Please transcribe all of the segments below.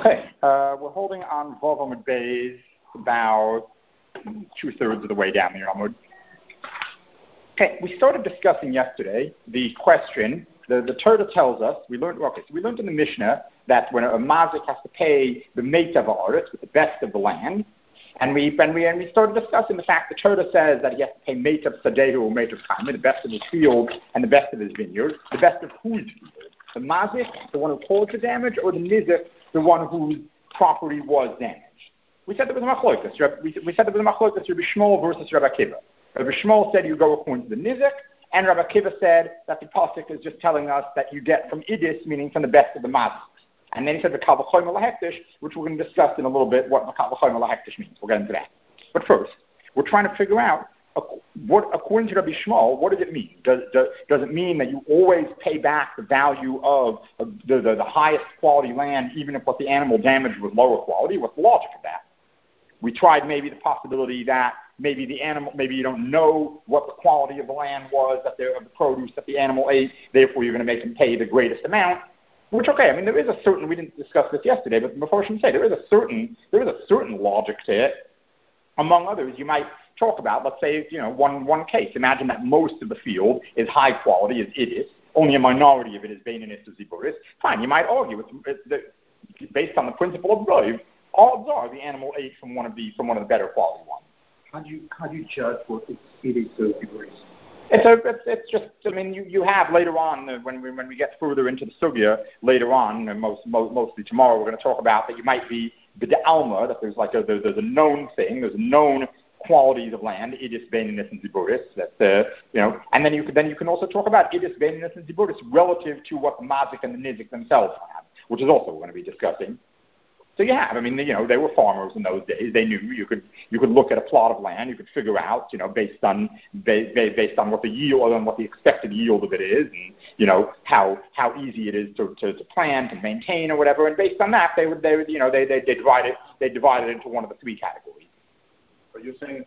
Okay, we're holding on Vav Amud Beis about 2/3 of the way down the Amud. Okay, we started discussing yesterday the question. The Torah tells us we learned in the Mishnah that when a mazik has to pay the meitav haaretz, with the best of the land, and we started discussing the fact the Torah says that he has to pay meitav sadehu or meitav chaim, the best of his field and the best of his vineyard, the best of whose field? The mazik, the one who caused the damage, or the nizik, the one whose property was damaged? We said there was a machlokas. We said there was a machlokas Rabbi Shmuel versus Rabbi Akiva. Rabbi Shmuel said you go according to the nizik, and Rabbi Akiva said that the pasuk is just telling us that you get from idis, meaning from the best of the mazik. And then he said the kal v'chomer lahektish, which we're going to discuss in a little bit what the kal v'chomer lahektish means. We'll get into that. But first, we're trying to figure out what, according to Rabbi Shmuel, what does it mean? Does it mean that you always pay back the value of the highest quality land, even if what the animal damaged was lower quality? What's the logic of that? We tried maybe the possibility that maybe you don't know what the quality of the land was, of the produce that the animal ate, therefore you're going to make him pay the greatest amount. Which, okay, I mean, there is a certain, we didn't discuss this yesterday, but before I should say, there is a certain logic to it. Among others, you might talk about, let's say, one case. Imagine that most of the field is high quality, is idis, only a minority of it is beinanis or ziburis. Fine, you might argue, based on the principle of Rav, odds are the animal ate from one of the better quality ones. How do you judge what is idis or ziburis? It's just, I mean, you have later on, when we get further into the sugya, later on, and mostly tomorrow, we're going to talk about that you might be b'de'alma, that there's a known thing, there's known qualities of land, idis, beinanis, and ziburis, and then you can also talk about idis, beinanis, and ziburis relative to what the mazik and the nizik themselves have, which is also what we're going to be discussing. So you have, I mean, they were farmers in those days. They knew you could look at a plot of land, you could figure out, based on what the yield and what the expected yield of it is, and how easy it is to plant and maintain or whatever. And based on that, they divide it into one of the three categories. Are you saying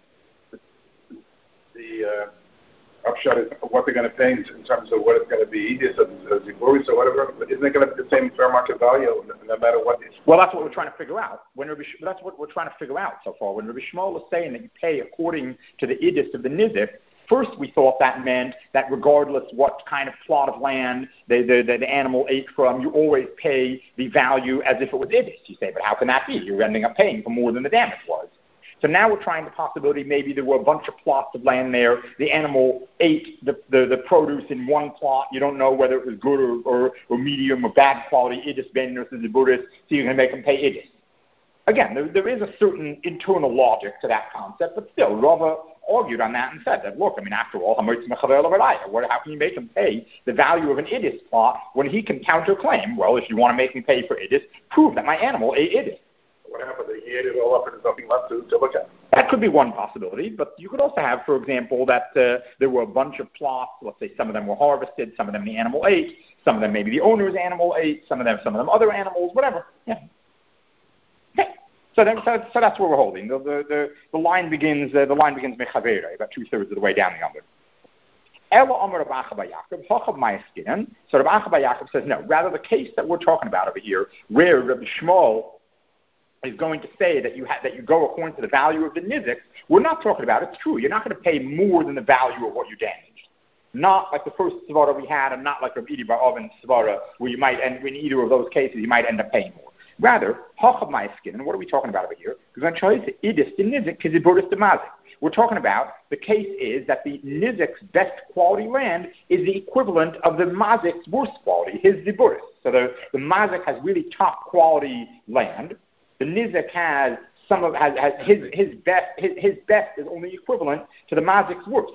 the upshot is what they're going to pay in terms of what it's going to be, idis or ziburis or whatever? Isn't it going to be the same fair market value no matter what? Well, that's what we're trying to figure out. That's what we're trying to figure out so far. When Rabbi Shmuel is saying that you pay according to the idis of the nizik, first we thought that meant that regardless what kind of plot of land the animal ate from, you always pay the value as if it was idis. You say, but how can that be? You're ending up paying for more than the damage was. So now we're trying the possibility maybe there were a bunch of plots of land there. The animal ate the produce in one plot. You don't know whether it was good or medium or bad quality, idis, beinanis, and ziburis, so you're going to make them pay idis. Again, there is a certain internal logic to that concept, but still, Rava argued on that and said that, look, I mean, after all, how can you make him pay the value of an idis plot when he can counterclaim, well, if you want to make me pay for idis, prove that my animal ate idis. What happened? He ate it all up and there's nothing left to look at. That could be one possibility, but you could also have, for example, that there were a bunch of plots. Let's say some of them were harvested, some of them the animal ate, some of them maybe the owner's animal ate, some of them other animals, whatever. Yeah. Okay. So that's where we're holding. The line begins. The line begins mechavera, about 2/3 of the way down the Amud. Ela Amar Rav Acha bar Yaakov, Hachav Ma'askinan. So Rav Acha bar Yaakov says no. Rather, the case that we're talking about over here, where Rabbi Shmuel is going to say that you go according to the value of the nizik, we're not talking about, it's true, you're not going to pay more than the value of what you damaged. Not like the first svara we had, and not like Rabbi Idi bar Oven's svara, where you might, and in either of those cases, you might end up paying more. Rather, hachav ma'askin, and what are we talking about over here? We're talking about, the case is that the nizik's best quality land is the equivalent of the mazik's worst quality, his ziburis. So the mazik has really top quality land. The nizik has his best is only equivalent to the mazik's worst.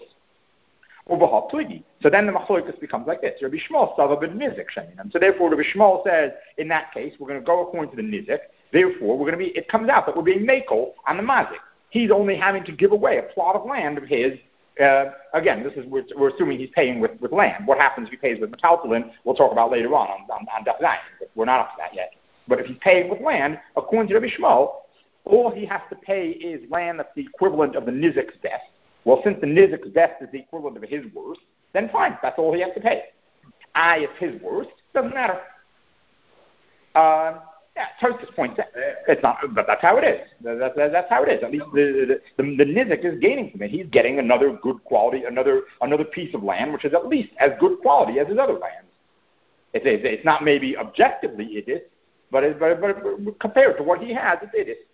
So then the machlokas becomes like this. Rabbi Shmuel sava ben nizik sheminam. So therefore, Rabbi Shmuel says in that case we're going to go according to the nizik. Therefore, it comes out that we're being makel on the mazik. He's only having to give away a plot of land of his. Again, we're assuming he's paying with land. What happens if he pays with metaltalin? We'll talk about later on Daf Zayin, but we're not up to that yet. But if he's paying with land, according to Rabbi Shmuel, all he has to pay is land that's the equivalent of the nizik's best. Well, since the nizik's best is the equivalent of his worst, then fine, that's all he has to pay. If his worst, doesn't matter. Tosfos points out it's not, but that's how it is. That's how it is. At least the nizik is gaining from it. He's getting another good quality, another piece of land, which is at least as good quality as his other lands. It's not maybe objectively it is, but compared to what he has, it is.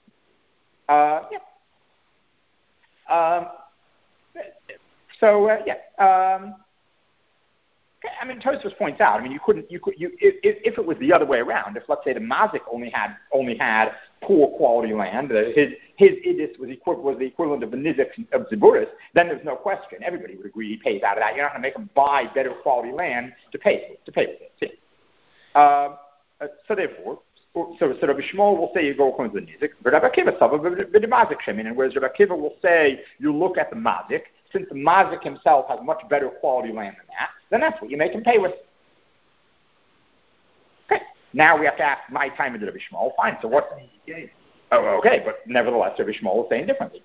I mean, Tosfos points out. I mean, if it was the other way around, if let's say the mazik only had poor quality land, his idis was the equivalent of the nizik of Ziburis, then there's no question. Everybody would agree he pays out of that. You're not going to make him buy better quality land to pay with it. So therefore, Rabbi Shmuel will say you go according to the nizik, but Rabbi Akiva the mazik shemin, and whereas Rabbi Akiva will say you look at the mazik. Since the mazik himself has much better quality land than that, then that's what you make him pay with. Okay. Now we have to ask my time into Rabbi Shmuel. Fine. So what? Oh, okay. But nevertheless, Rabbi Shmuel is saying differently.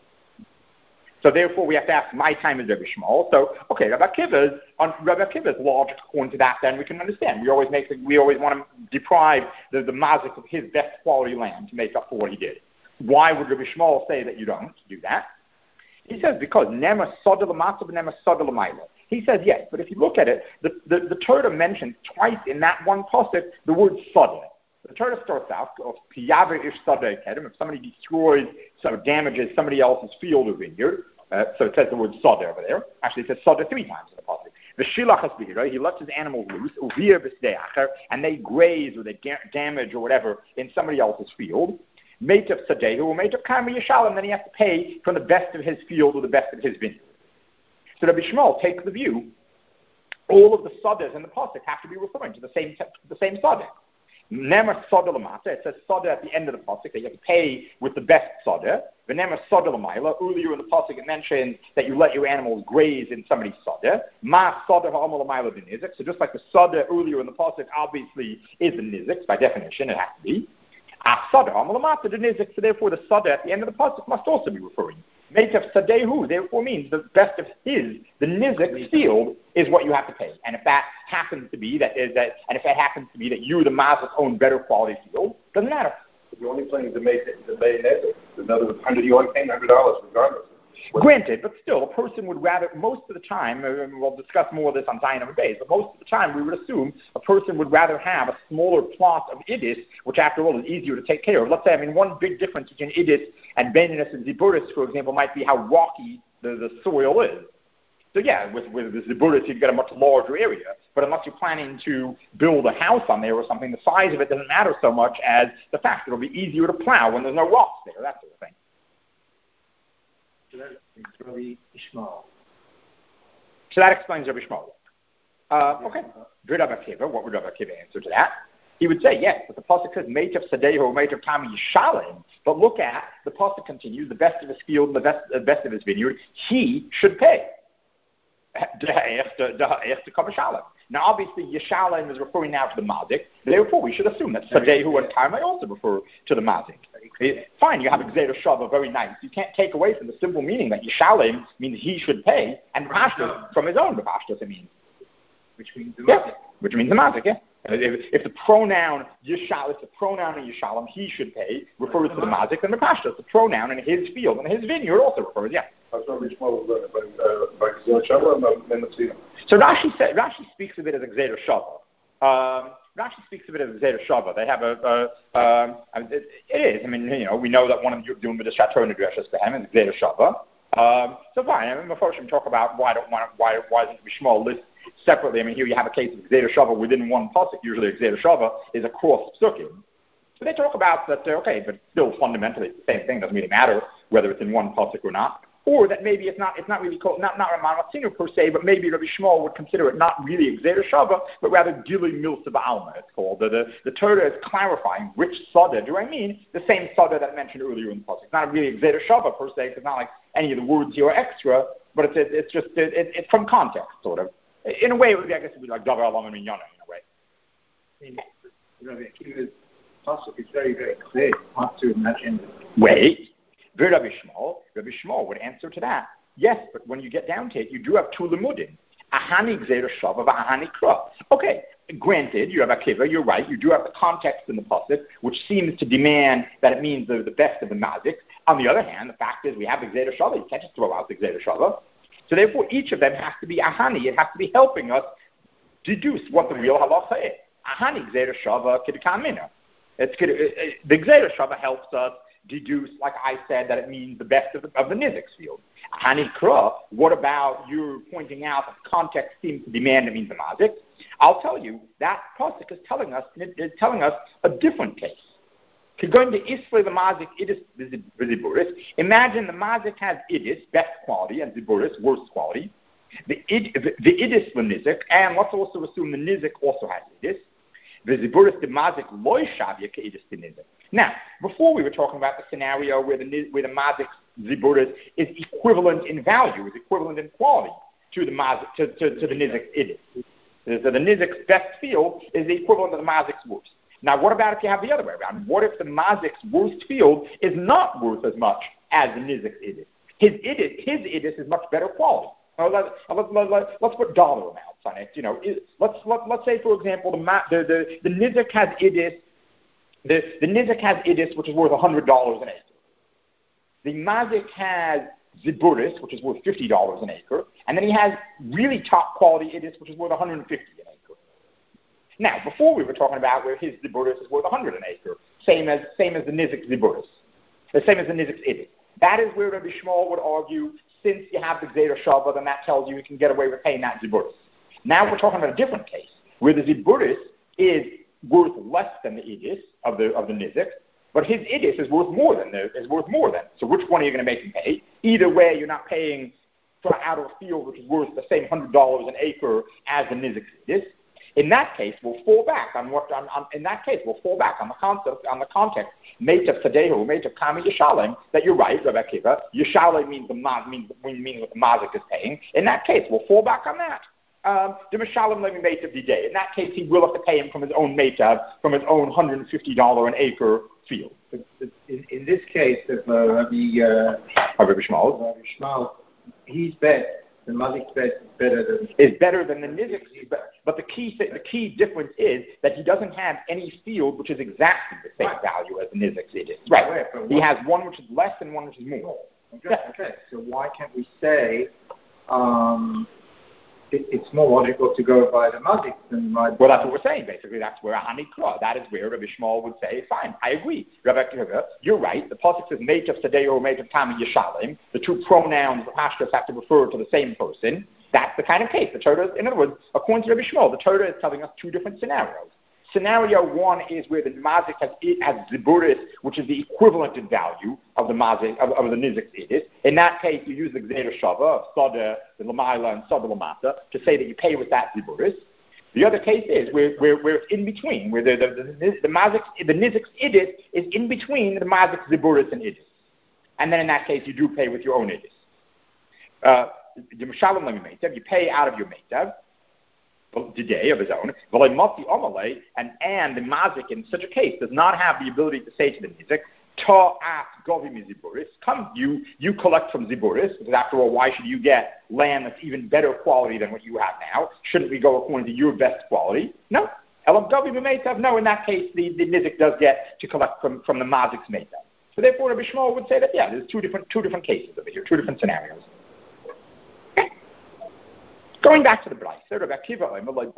So therefore, we have to ask my time is Rabbi Shmuel. So okay, Rabbi Akiva's logic according to that. Then we can understand. We always want to deprive the mazik of his best quality land to make up for what he did. Why would Rabbi Shmuel say that you don't do that? He says because nema sodel matzah nema sodel ma'ila. He says yes, but if you look at it, the Torah mentions twice in that one pasuk the word sodel. The Torah starts out of piyaver ish sodel kedem. If somebody destroys, damages somebody else's field or vineyard, so it says the word sodel over there. Actually, it says sodel 3 times in the pasuk. The shilach has been right. He lets his animals loose, and they graze or they damage or whatever in somebody else's field. Mate of Sadehu or mate of Karma Yeshalom, then he has to pay from the best of his field or the best of his vineyard. So Rabbi Shmuel takes the view, all of the Sadehs in the pasuk have to be referring to the same Sadeh. Nemer Sadeh Lamata, it says Sadeh at the end of the pasuk, that you have to pay with the best Sadeh. The Nemer Sadeh Lamaila, earlier in the pasuk it mentions that you let your animals graze in somebody's Sadeh. Ma Sadeh Ha'amal Lamaila bin Nizik, so just like the Sadeh earlier in the pasuk obviously is the Nizik, by definition it has to be. So therefore, the sada at the end of the pasuk must also be referring. Mate of sadehu, therefore means the best of the nizik field is what you have to pay. And if that happens to be that you, the mazuk, own better quality field, doesn't matter. But you're only paying the nizik. In other words, you're only paying $100 regardless. Granted, but still, a person would rather, most of the time, we'll discuss more of this on Zion of Days, but most of the time we would assume a person would rather have a smaller plot of idis, which after all is easier to take care of. Let's say, one big difference between idis and beninus and ziburis, for example, might be how rocky the soil is. So yeah, with the ziburis you've got a much larger area, but unless you're planning to build a house on there or something, the size of it doesn't matter so much as the fact that it'll be easier to plow when there's no rocks there, that sort of thing. So that explains Rabbi Shmuel. Okay. What would Rabbi Akiva answer to that? He would say, yes, but the pasuk says, mate of Sadehu, mate of Kami Yishalim. But look at, the pasuk continues, the best of his field, the best of his vineyard, he should pay. Now, obviously, Yishalim is referring now to the mazik. Therefore, we should assume that Sadehu and Karmai also refer to the mazik. Fine, you have Gzeira Shava, very nice. You can't take away from the simple meaning that Yishalim means he should pay, and Pashtus, from his own Pashtus, it means. Which means the mazik. Which means the mazik, yeah. If the pronoun in Yishalom, he should pay, refers to the mazik, then the Pashtus, the pronoun in his field and his vineyard also refers, yeah. So Rashi speaks of it as a Gzeira Shava. Rashi speaks of it as a Gzeira Shava. They have it is. We know that one of the Yudum with the Shator Nidreshes Behem is Gzeira Shava. So fine. Before we talk about why doesn't Bishmal list separately. Here you have a case of Gzeira Shava within one pasuk. Usually, a Gzeira Shava is a cross psukim. So they talk about that. Okay, but still fundamentally it's the same thing. Doesn't really matter whether it's in one pasuk or not. Or that maybe it's not really called, not Raman Matzinu per se, but maybe Rabbi Shmuel would consider it not really a Gzeira Shava, but rather Gili Milsa Ba'alma, it's called. The Torah is clarifying which Sada do I mean, the same Sada that I mentioned earlier in the pasuk. It's not really a Gzeira Shava per se, it's not like any of the words here are extra, but it's from context, sort of. In a way, it would be like Davar Alam and Minyana, in a way. Rabbi Akiva's pasuk is very, very clear, not to imagine. Wait. Rabbi Shmuel would answer to that. Yes, but when you get down to it, you do have two limudim. Ahani Gzeira Shava, Ahani Kra. Okay, granted, you have Akiva, you're right, you do have the context in the pasuk, which seems to demand that it means the best of the mazik. On the other hand, the fact is we have the Gzeira Shava, you can't just throw out the Gzeira Shava. So therefore, each of them has to be ahani, it has to be helping us deduce what the real halacha is. Ahani Gzeira Shava Kidkamina. The Gzeira Shava helps us deduce, like I said, that it means the best of the nizik's field. Ahani Kra, what about you pointing out that the context seems to demand it means the mazik? I'll tell you, that pasuk is telling us a different case. Going to Isra the mazik idis ziburis. Imagine the mazik has idis, best quality, and ziburis, worst quality. The idis the nizik, and let's also assume the nizik also has idis. The ziburis the mazik loy shavya ke idis the nizik. Now, before we were talking about the scenario where the mazik ziburis is equivalent in value, is equivalent in quality to the mazik to the nizik idis. So the nizik's best field is the equivalent of the mazik's worst. Now, what about if you have the other way around? What if the mazik's worst field is not worth as much as the nizik's idis? His idis is much better quality. Now, let's put dollar amounts on it. Let's say, for example, the nizik has idis. The nizik has idis, which is worth $100 an acre. The mazik has ziburis, which is worth $50 an acre, and then he has really top quality idis, which is worth $150 an acre. Now, before we were talking about where his ziburis is worth $100 an acre, same as the nizik's ziburis, the same as the nizik's idis. That is where Rabbi Shmuel would argue, since you have the Gzeira Shava, then that tells you can get away with paying that ziburis. Now we're talking about a different case, where the ziburis is worth less than the idis of the nizik, but his idis is worth more than. So which one are you going to make him pay? Either way, you're not paying for out of a field which is worth the same $100 an acre as the nizik's idis. In that case, we'll fall back on the context. Meitav Sadehu, Meitav Kami Yishalem. That you're right, Rabbi Akiva. Yishalem means what the mazik is paying. In that case, we'll fall back on that. The Mishalem Levi Meitav Didei. In that case, he will have to pay him from his own Meitav, from his own $150 an acre field. In this case, if Rabbi Shmuel, he's bet. The mazik's bet is better than the nizik's, but the key difference is that he doesn't have any field which is exactly the same value as the nizik's idis. Right. He has one which is less and one which is more. Okay. So why can't we say it's more logical to go by the mazik than by the... Well, that's what we're saying, basically. That's where Ahani Kra, that is where Rabbi Shmuel would say, fine, I agree. Rabbi Akiva, you're right. The pasuk says, Meitav Sadeo, Meitav Tami Yishalim. The two pronouns, the pashtas, have to refer to the same person. That's the kind of case. The Torah, in other words, according to Rabbi Shmuel, the Torah is telling us two different scenarios. Scenario one is where the mazik has ziburis, which is the equivalent in value of the mazik of the nizik's idis. In that case, you use the Gzeira Shava of Sada, the Lamaila, and Sada Lamata to say that you pay with that ziburis. The other case is where it's in between, where the nizik's idis is in between the mazik's ziburis and idis, and then in that case you do pay with your own idis. You pay out of your meitav. Today of his own, and the mazik in such a case does not have the ability to say to the nizik, come, you collect from ziburis, because after all, why should you get land that's even better quality than what you have now? Shouldn't we go according to your best quality? No. No, in that case, the nizik does get to collect from the mazik's meitav. So therefore, Rabbi Shmuel would say that, yeah, there's two different cases over here, two different scenarios. Going back to the Brayso, Rabbi Akiva,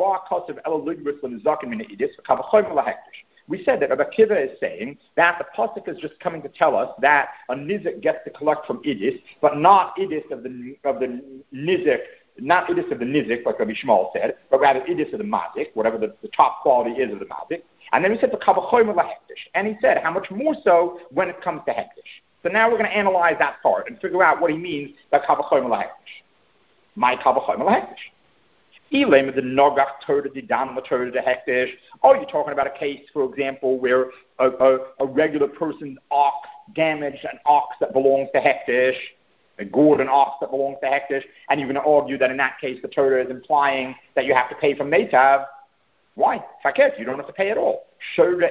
we said that Rabbi Akiva is saying that the pasuk is just coming to tell us that a nizik gets to collect from idis, but not idis of the nizik, not idis of the nizik, like Rabbi Shmuel said, but rather idis of the mazik, whatever the top quality is of the mazik. And then we said the kavachoyim lahektish, and he said how much more so when it comes to hektish. So now we're going to analyze that part and figure out what he means by kavachoyim lahektish. My kavachoyim lahektish. Elem the nogach Torah the dan the Torah the hektish. Oh, you're talking about a case, for example, where a regular person's ox damaged an ox that belongs to hektish, a gored an ox that belongs to hektish, and you're going to argue that in that case the Torah is implying that you have to pay from meitav. Why? Faket, you don't have to pay at all. The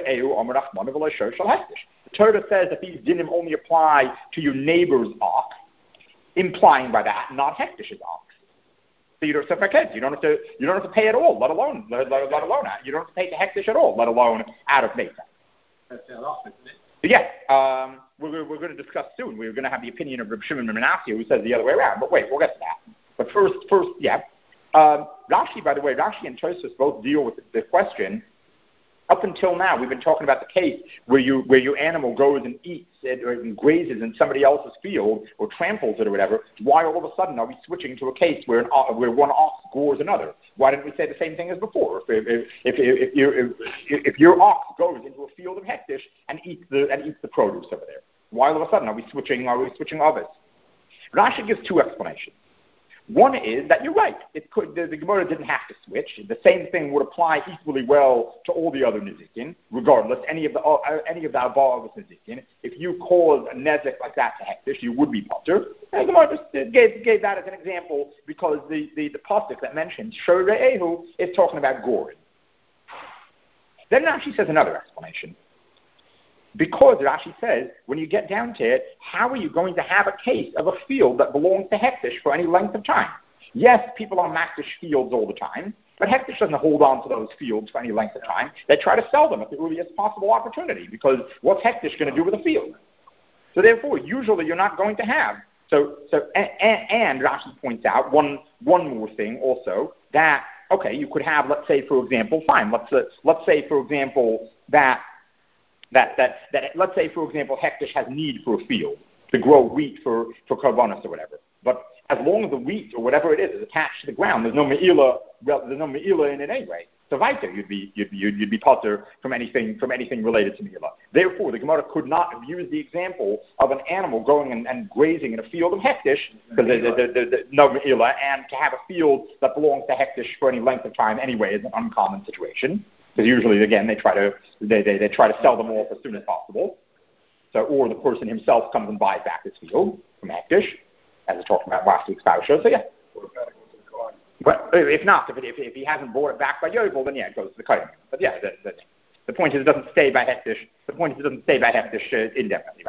Torah says that these dinim only apply to your neighbor's ox, implying by that not hektish's ox. So for kids, you don't have to pay at all, let alone you don't have to pay the hektish at all, let alone out of Meta. That's off, isn't it? Yeah, we're going to discuss soon. We're going to have the opinion of Reb Shimon ben Menashe, who says the other way around. But wait, we'll get to that. But first, yeah. Rashi, by the way, Rashi and Tosfos both deal with the question. Up until now, we've been talking about the case where your animal goes and eats it or grazes in somebody else's field or tramples it or whatever. Why all of a sudden are we switching to a case where one ox gores another? Why didn't we say the same thing as before? If your ox goes into a field of hektish and eats the produce over there, why all of a sudden are we switching others? Rashi gives two explanations. One is that you're right. The Gemara didn't have to switch. The same thing would apply equally well to all the other nizikin, regardless. Any of the abba was nizikin. If you caused a nezek like that to hektish, you would be potter. And the Gemara just gave that as an example because the pasuk that mentions Shore'ehu is talking about goring. Then Rashi says another explanation. Because Rashi says, when you get down to it, how are you going to have a case of a field that belongs to hektish for any length of time? Yes, people are makdish fields all the time, but hektish doesn't hold on to those fields for any length of time. They try to sell them at the earliest possible opportunity, because what's hektish going to do with a field? So therefore, usually you're not going to have. And Rashi points out one more thing also, that, okay, you could have, let's say, for example, let's say, for example, hektish has need for a field to grow wheat for karbonos or whatever. But as long as the wheat or whatever it is attached to the ground, there's no me'ilah in it anyway. So weiter, you'd be potter from anything related to me'ilah. Therefore, the Gemara could not have used the example of an animal going and grazing in a field of hektish because there's no me'ilah, and to have a field that belongs to hektish for any length of time anyway is an uncommon situation. Because usually, again, they try to sell them off as soon as possible. So, or the person himself comes and buys back his field from hektish, as we talked about last week's parasha. So yeah. But if not, if he hasn't bought it back by Yovel, then yeah, it goes to the kohen. But yeah, the point is it doesn't stay by hektish. The point is it doesn't stay by hektish indefinitely.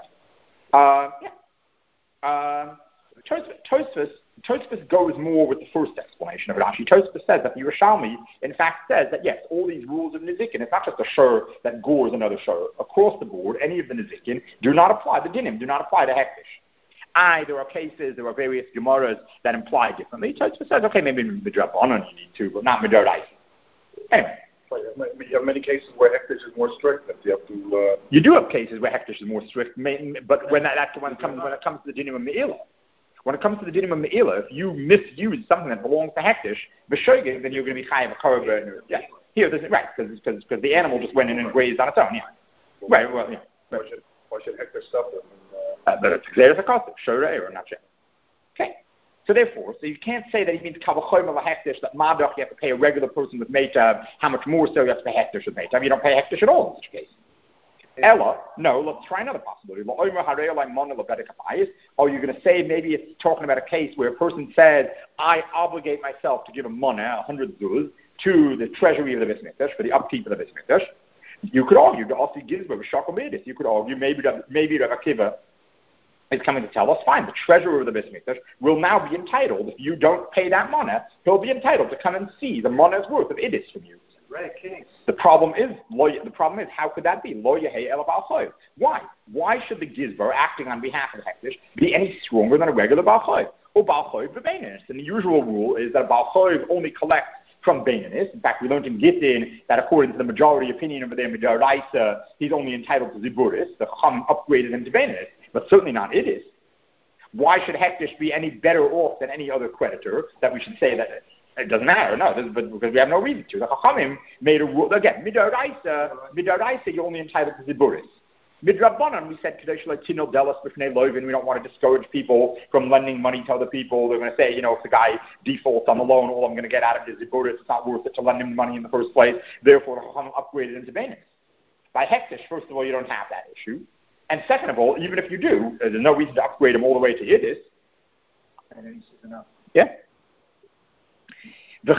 Tosfos goes more with the first explanation of Rashi. Tosfos says that the Yerushalmi, in fact, says that yes, all these rules of Nizikin, it's not just a shur that gores another shur. Across the board, any of the Nizikin do not apply, the dinim do not apply to hektish. There are cases, there are various Gemaras that imply differently. Tosfos says, okay, maybe midrabanan you need to, but not midoraisa. Anyway. You have many cases where hektish is more strict. That you have to. You do have cases where hektish is more strict, but when it comes to the dinim of me'ilah. When it comes to the dinim of me'ilah, if you misuse something that belongs to hektish, b'shoigeg, then you're going to be chayav a korban. Yeah, here, right, because the animal just went in and grazed on its own. Yeah, right. Well, yeah. Why should hektish stuff them? But it's there's a cost, shorei or not yet. Okay. So therefore, you can't say that he means kavachoyim la hektish, that madach you have to pay a regular person with meitav. How much more so you have to pay hektish with meitav? You don't pay hektish at all in such a case. Ella, no, let's try another possibility. Are you going to say maybe it's talking about a case where a person says, I obligate myself to give a money, 100 zuz, to the treasury of the Beis Mikdash, for the upkeep of the Beis Mikdash? You could argue, the also gives with Shakel Midas. You could argue maybe Rav Akiva is coming to tell us, fine, the treasurer of the Beis Mikdash will now be entitled, if you don't pay that money, he'll be entitled to come and see the money's worth of Idis from you. Right, okay. The problem is, how could that be? Why? Why should the Gizbar, acting on behalf of hektish, be any stronger than a regular Baal Choiv? Or Baal Choiv b'Beinanis? And the usual rule is that a Baal Choiv only collects from Beinanis. In fact, we learned in Gittin that according to the majority opinion over there, Midoraisa, he's only entitled to Ziburis. The Chacham upgraded him to Beinanis, but certainly not Idis. Why should hektish be any better off than any other creditor that we should say that it doesn't matter, because we have no reason to. The Chachamim made a rule, again, Midoraisa, you're only entitled to Ziburis. Midrabanan, we said, we don't want to discourage people from lending money to other people. They're going to say, if the guy defaults on the loan, all I'm going to get out of it is Ziburis. It's not worth it to lend him money in the first place. Therefore, the Chachamim upgraded him to Beinanis. By hektish, first of all, you don't have that issue. And second of all, even if you do, there's no reason to upgrade him all the way to Yiddish. Yeah. So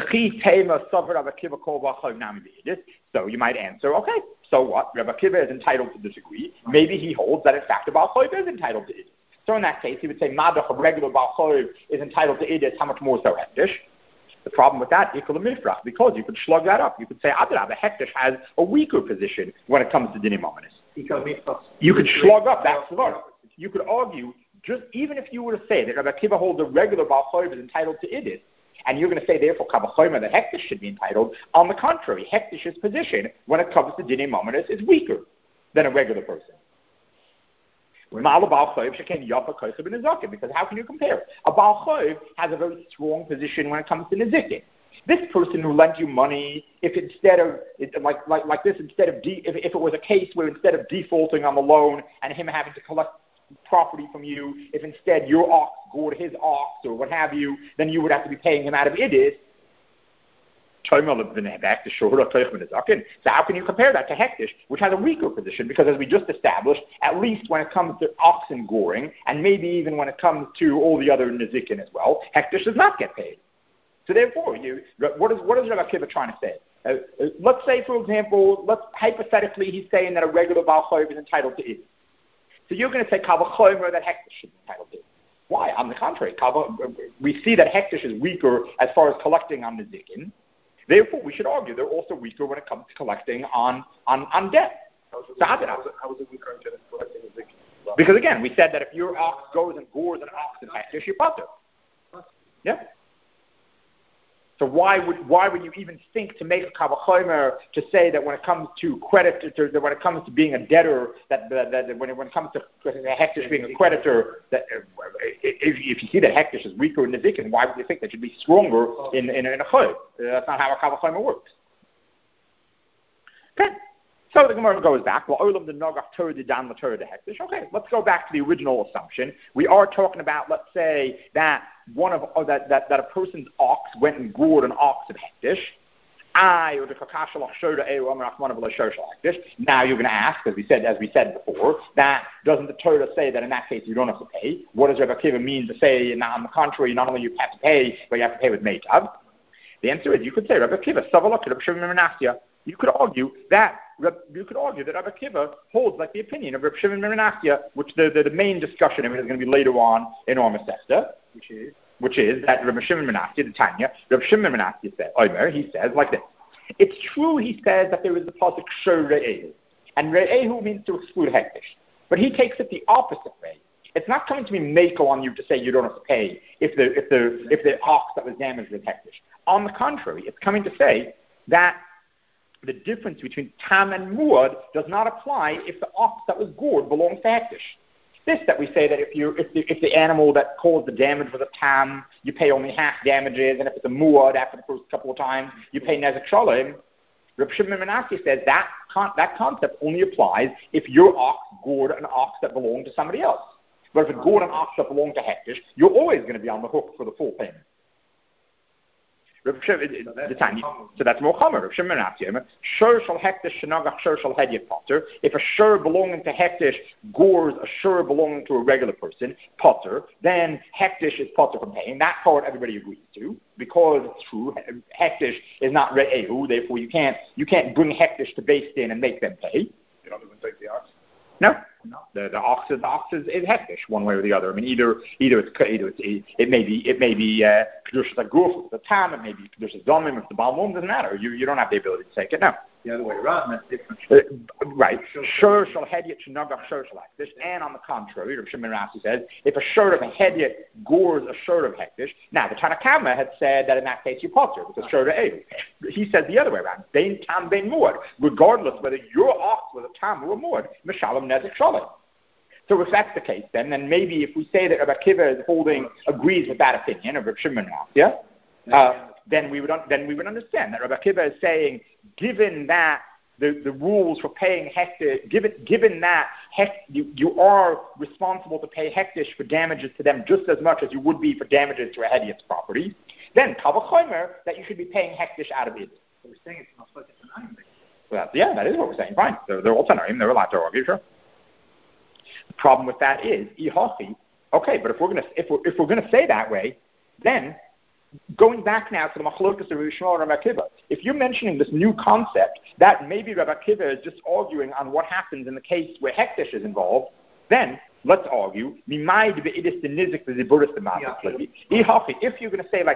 you might answer, okay, so what? Rabbi Akiva is entitled to disagree. Maybe he holds that in fact a Baal Choiv is entitled to Idis. So in that case, he would say, Madach, a regular Baal Choiv, is entitled to Idis, how much more so hektish? The problem with that, ikul mifrach, because you could slug that up. You could say, Adrab, hektish has a weaker position when it comes to dinim ominous. You could slug up that slug. You could argue, just even if you were to say that Rabbi Akiva holds a regular Baal Chayv is entitled to idis, and you're going to say, therefore, Kavachomer, that Hektish should be entitled. On the contrary, Hektish's position when it comes to dinim ominous is weaker than a regular person. Because how can you compare? A Baal Chayv has a very strong position when it comes to Nezikin. This person who lent you money, if instead of if it was a case where instead of defaulting on the loan and him having to collect property from you, if instead your ox gored his ox or what have you, then you would have to be paying him out of idis. So how can you compare that to Hektish, which has a weaker position? Because as we just established, at least when it comes to oxen goring, and maybe even when it comes to all the other Nezikin as well, Hektish does not get paid. So therefore, what is Rabbi Akiva trying to say? Let's say, for example, hypothetically, he's saying that a regular Baal Chayv is entitled to idis. So you're going to say Kavachomer that Hektish should be entitled to idis. Why? On the contrary, we see that Hektish is weaker as far as collecting on Nezikin. Therefore, we should argue they're also weaker when it comes to collecting on debt. How is it weaker in collecting Nezikin? Because again, we said that if your ox goes and gores an ox in Hektish, you're potter. Yeah. So why would you even think to make a kavachomer to say that when it comes to creditor, when it comes to being a debtor, that when it comes to Hektish being a creditor, that if you see that Hektish is weaker in the Nezikin, why would you think that should be stronger in a chayv? That's not how a kavachomer works. Okay. So the Gemara goes back. Well, olam the nogach Torah the dan the Torah the Hektish. Okay, let's go back to the original assumption. We are talking about, let's say that that a person's ox went and gored an ox of Hektish. Now you're going to ask, as we said before, that doesn't the Torah say that in that case you don't have to pay? What does Rabbi Akiva mean to say? Now, on the contrary, not only you have to pay, but you have to pay with meitav. The answer is you could say Rabbi Akiva You could argue that Rabbi Akiva holds like the opinion of Rabbi Shimon ben Menasya, which the main discussion of it is going to be later on in our Masechta, which is that Rabbi Shimon ben Menasya, the Tanya, Rabbi Shimon ben Menasya says, he says like this. It's true, he says, that there is the pasuk Shor Re'ehu, and Re'ehu means to exclude Hektish, but he takes it the opposite way. It's not coming to be mako on you to say you don't have to pay if the ox that was damaged was Hektish. On the contrary, it's coming to say that the difference between tam and muad does not apply if the ox that was gored belongs to Hektish. This that we say that if the animal that caused the damage was a tam, you pay only half damages, and if it's a muad after the first couple of times, you pay nezek shalom. Reb Shimon ben Menasya says that concept only applies if your ox gored an ox that belonged to somebody else. But if it gored an ox that belonged to Hektish, you're always going to be on the hook for the full payment. So that's more chomer. Reb Shimon ben Menasya, shur shel Hektish shenagach shur shel hedyet potter. If a shur belonging to Hektish gores a shur belonging to a regular person, potter, then Hektish is potter from paying. That part everybody agrees to, because it's true. Hektish is not re'ehu, therefore you can't bring Hektish to Beis Din and make them pay. You don't even take the ox. No. The ox is Hektish one way or the other. I mean, either it may be kedushas aguf, the tam, it may be kedushas domim, if the balmum, doesn't matter. You don't have the ability to take it. No. The other way around, that's different. Right. Shur shel hedyet shenagach shur shel Hektish, and on the contrary, Reb Shimon ben Menasya says if a shur of hedyet gores a shur of Hektish. Now the Tanna Kamma had said that in that case you potter because shur ehu. He said the other way around. Bein tam bein muad. Regardless whether your ox was a tam or a muad, mishalom nezek shalom. So if that's the case, then maybe if we say that Rabbi Akiva agrees with that opinion of Reb Shimon ben Menasya, then we would understand that Rabbi Akiva is saying, given that the rules for paying Hektish, given that you are responsible to pay Hektish for damages to them just as much as you would be for damages to a Hedyet's property, then Kavachomer that you should be paying Hektish out of it. So we're saying it's not like it's an iron. Well, yeah, that is what we're saying. Fine, they're all Tanaim. They're allowed to argue, sure. The problem with that is ihachi. Okay, but if we're gonna say that way, then going back now to the machlokas of Rabbi Shmuel and Rabbi Akiva, if you're mentioning this new concept that maybe Rabbi Akiva is just arguing on what happens in the case where Hektish is involved, then let's argue if you're going to say like that,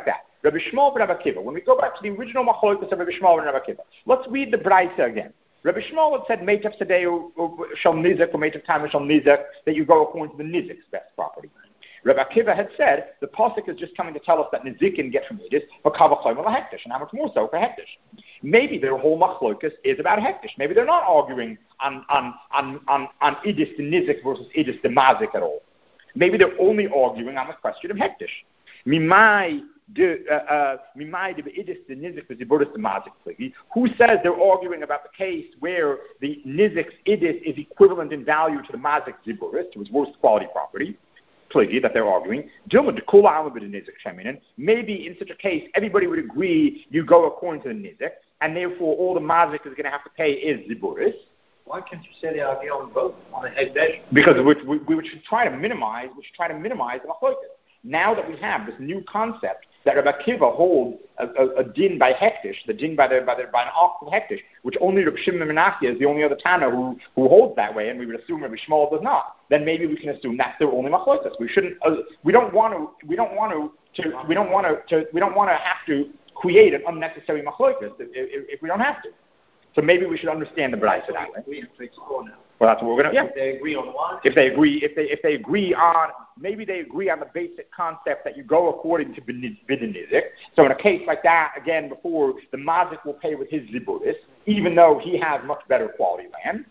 Rabbi Shmuel and Rabbi Akiva. When we go back to the original machlokas of Rabbi Shmuel and Rabbi Akiva, let's read the Braisa again. Rabbi Shmuel had said, Meitav Sadeu Shal Nizek or Meitav Tam Shal Nizek, that you go according to the Nizek's best property. Rabbi Akiva had said, the Pasuk is just coming to tell us that Nizikin get from Edis, but Kavachayim al Hektish, and how much more so for Hektish. Maybe their whole machlokas is about Hektish. Maybe they're not arguing on Edis the Nizik versus Edis the Mazik at all. Maybe they're only arguing on the question of Hektish. Who says they're arguing about the case where the Nizik's Idis is equivalent in value to the Mazik Ziburis, to his worst quality property? That they're arguing. Maybe in such a case, everybody would agree you go according to the Nizik, and therefore all the Mazik is going to have to pay is Ziburis. Why can't you say they argue on both, on the Hekdesh? Because we should try to minimize the machlokas. Now that we have this new concept that Rabbi Akiva holds a din by hektish, the din by an ox of hektish, which only Rabbi Shimon ben Menashe is the only other Tana who holds that way, and we would assume Rabbi Shmuel does not. Then maybe we can assume that's their only machlokas. We don't want to have to create an unnecessary machlokas if we don't have to. So maybe we should understand the Braisa that way. Well, that's what we're going to. Yeah. If they agree on one. If they agree on, maybe they agree on the basic concept that you go according to Bidin Nizik. So in a case like that, again, before the Mazik will pay with his Ziburis, even though he has much better quality land.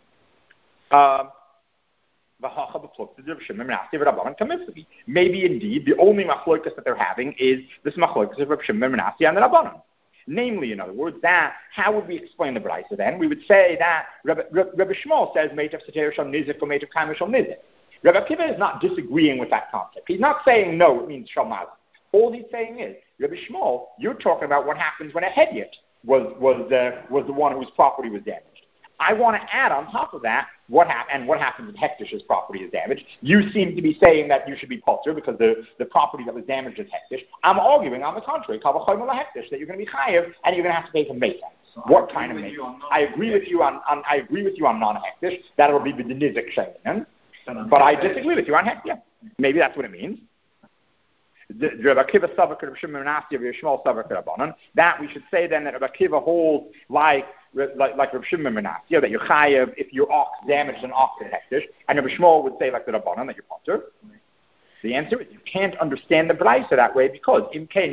Maybe indeed the only machlokas that they're having is this machlokas of Rabbi Shimon ben Menashe and the Rabbanan. Namely, in other words, that how would we explain the Braisa then? We would say that Rabbi Shmuel says Meitav Sater Shal Nizik or Meitav Kam Shal Nizik. Rabbi Akiva is not disagreeing with that concept. He's not saying no, it means Shal Mazik. All he's saying is, Rabbi Shmuel, you're talking about what happens when a Hedyot was the one whose property was damaged. I want to add on top of that what happens when Hektish's property is damaged. You seem to be saying that you should be palter because the property that was damaged is Hektish. I'm arguing on the contrary, that you're going to be chayev and you're going to have to pay for Meitav. What kind of Meitav? I agree with you on non-Hektish. That will be the Nizik Shemin. But I disagree with you on Hektish. Maybe that's what it means. Rabbi Akiva Savak Rabbi Shimon ben Menashe Rabbi Shmuel Savak Rabbanan. That we should say then that Rabbi Akiva holds like Rabbi Shimon ben Menashe, that you're chayev if your ox damaged an ox in Hektish, and Rabbi Shmuel would say like the Rabbanan that you're potter. The answer is you can't understand the Braisa that way because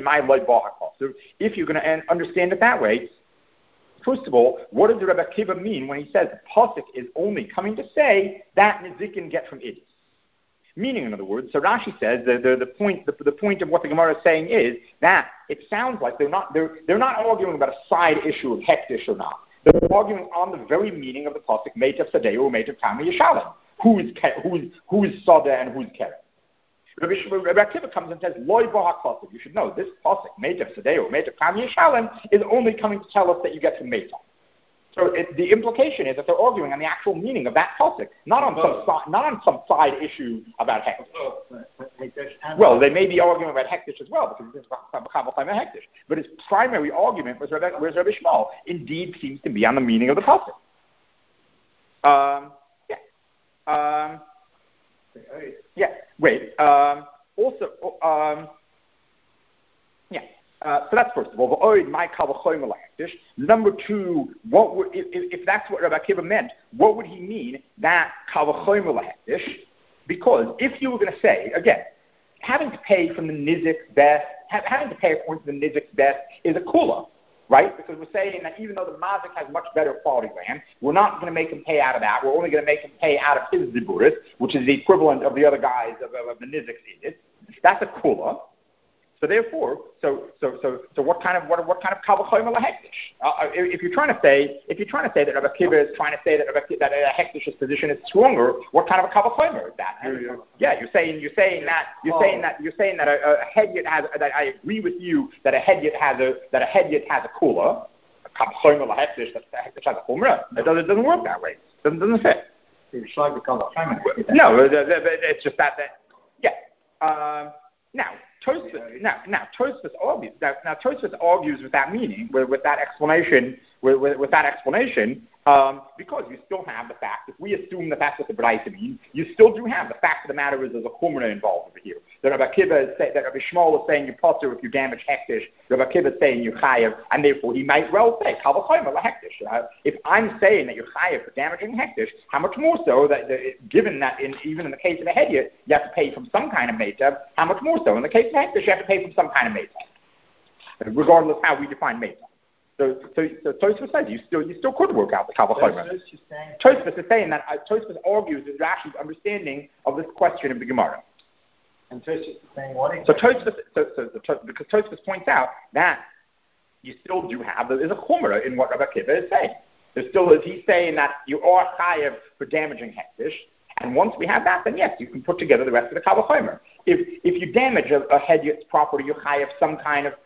if you're going to understand it that way, first of all, what does Rabbi Akiva mean when he says the pasuk is only coming to say that Nizikin get from Idis? Meaning, in other words, so Rashi says the point of what the Gemara is saying is that it sounds like they're not arguing about a side issue of Hektish or not. They're arguing on the very meaning of the pasuk Meitav Sadeu or Meitav Tam Yishalem. Who's Sada and who's Keren? Rabbi Akiva comes and says Loi B'Haklasav. You should know this pasuk Meitav Sadeu or Meitav Tam Yishalem is only coming to tell us that you get from Meitav. So the implication is that they're arguing on the actual meaning of that pasuk, not on some side issue about Hektish. Well, they may be arguing about Hektish as well because it's Hektish. But his primary argument was Rabbi Shmuel indeed seems to be on the meaning of the pasuk. So that's first of all. Number two, if that's what Rabbi Akiva meant, what would he mean that kavachomer lahektish? Because if you were going to say, again, having to pay from the Nizik's best, having to pay according to the Nizik's best is a kula, right? Because we're saying that even though the Mazik has much better quality land, we're not going to make him pay out of that. We're only going to make him pay out of his Ziburis, which is the equivalent of the other guys of the Nizik's Idis. That's a kula. So therefore, what kind of kavachomer lahektish? If you're trying to say that Rabbi Akiva is trying to say that Hektish's position is stronger, what kind of a kavachomer is that? You're saying that a hedyot has. That I agree with you that a hedyot has a kula, a kavachomer lahektish that Hektish has a chumrah. It doesn't work that way. It doesn't fit. No, it's just that. Now Tosfos argues with that meaning, with that explanation, Because you still have the fact, if we assume that that's what the Braisa means, you still do have the fact of the matter is there's a chumrah involved over here. That Rabbi Shmuel is saying you potter if you damage hektish. Rabbi Akiva is saying you chayev, and therefore he might well say kal v'chomer lahektish. If I'm saying that you're chayev for damaging hektish, how much more so that given that even in the case of a hedyot you have to pay from some kind of meitav, how much more so in the case of hektish you have to pay from some kind of meitav, regardless how we define meitav. So Tosfos says you still could work out the kal v'chomer. Tosfos is saying that Tosfos argues is Rashi's understanding of this question of the Gemara. And Tosfos is saying what? Because Tosfos points out that you still do have there's a chumrah in what Rabbi Akiva is saying. He's saying that you are chayev for damaging hektish, and once we have that, then yes, you can put together the rest of the kal v'chomer. If you damage a hedyot's property, you chayev some kind of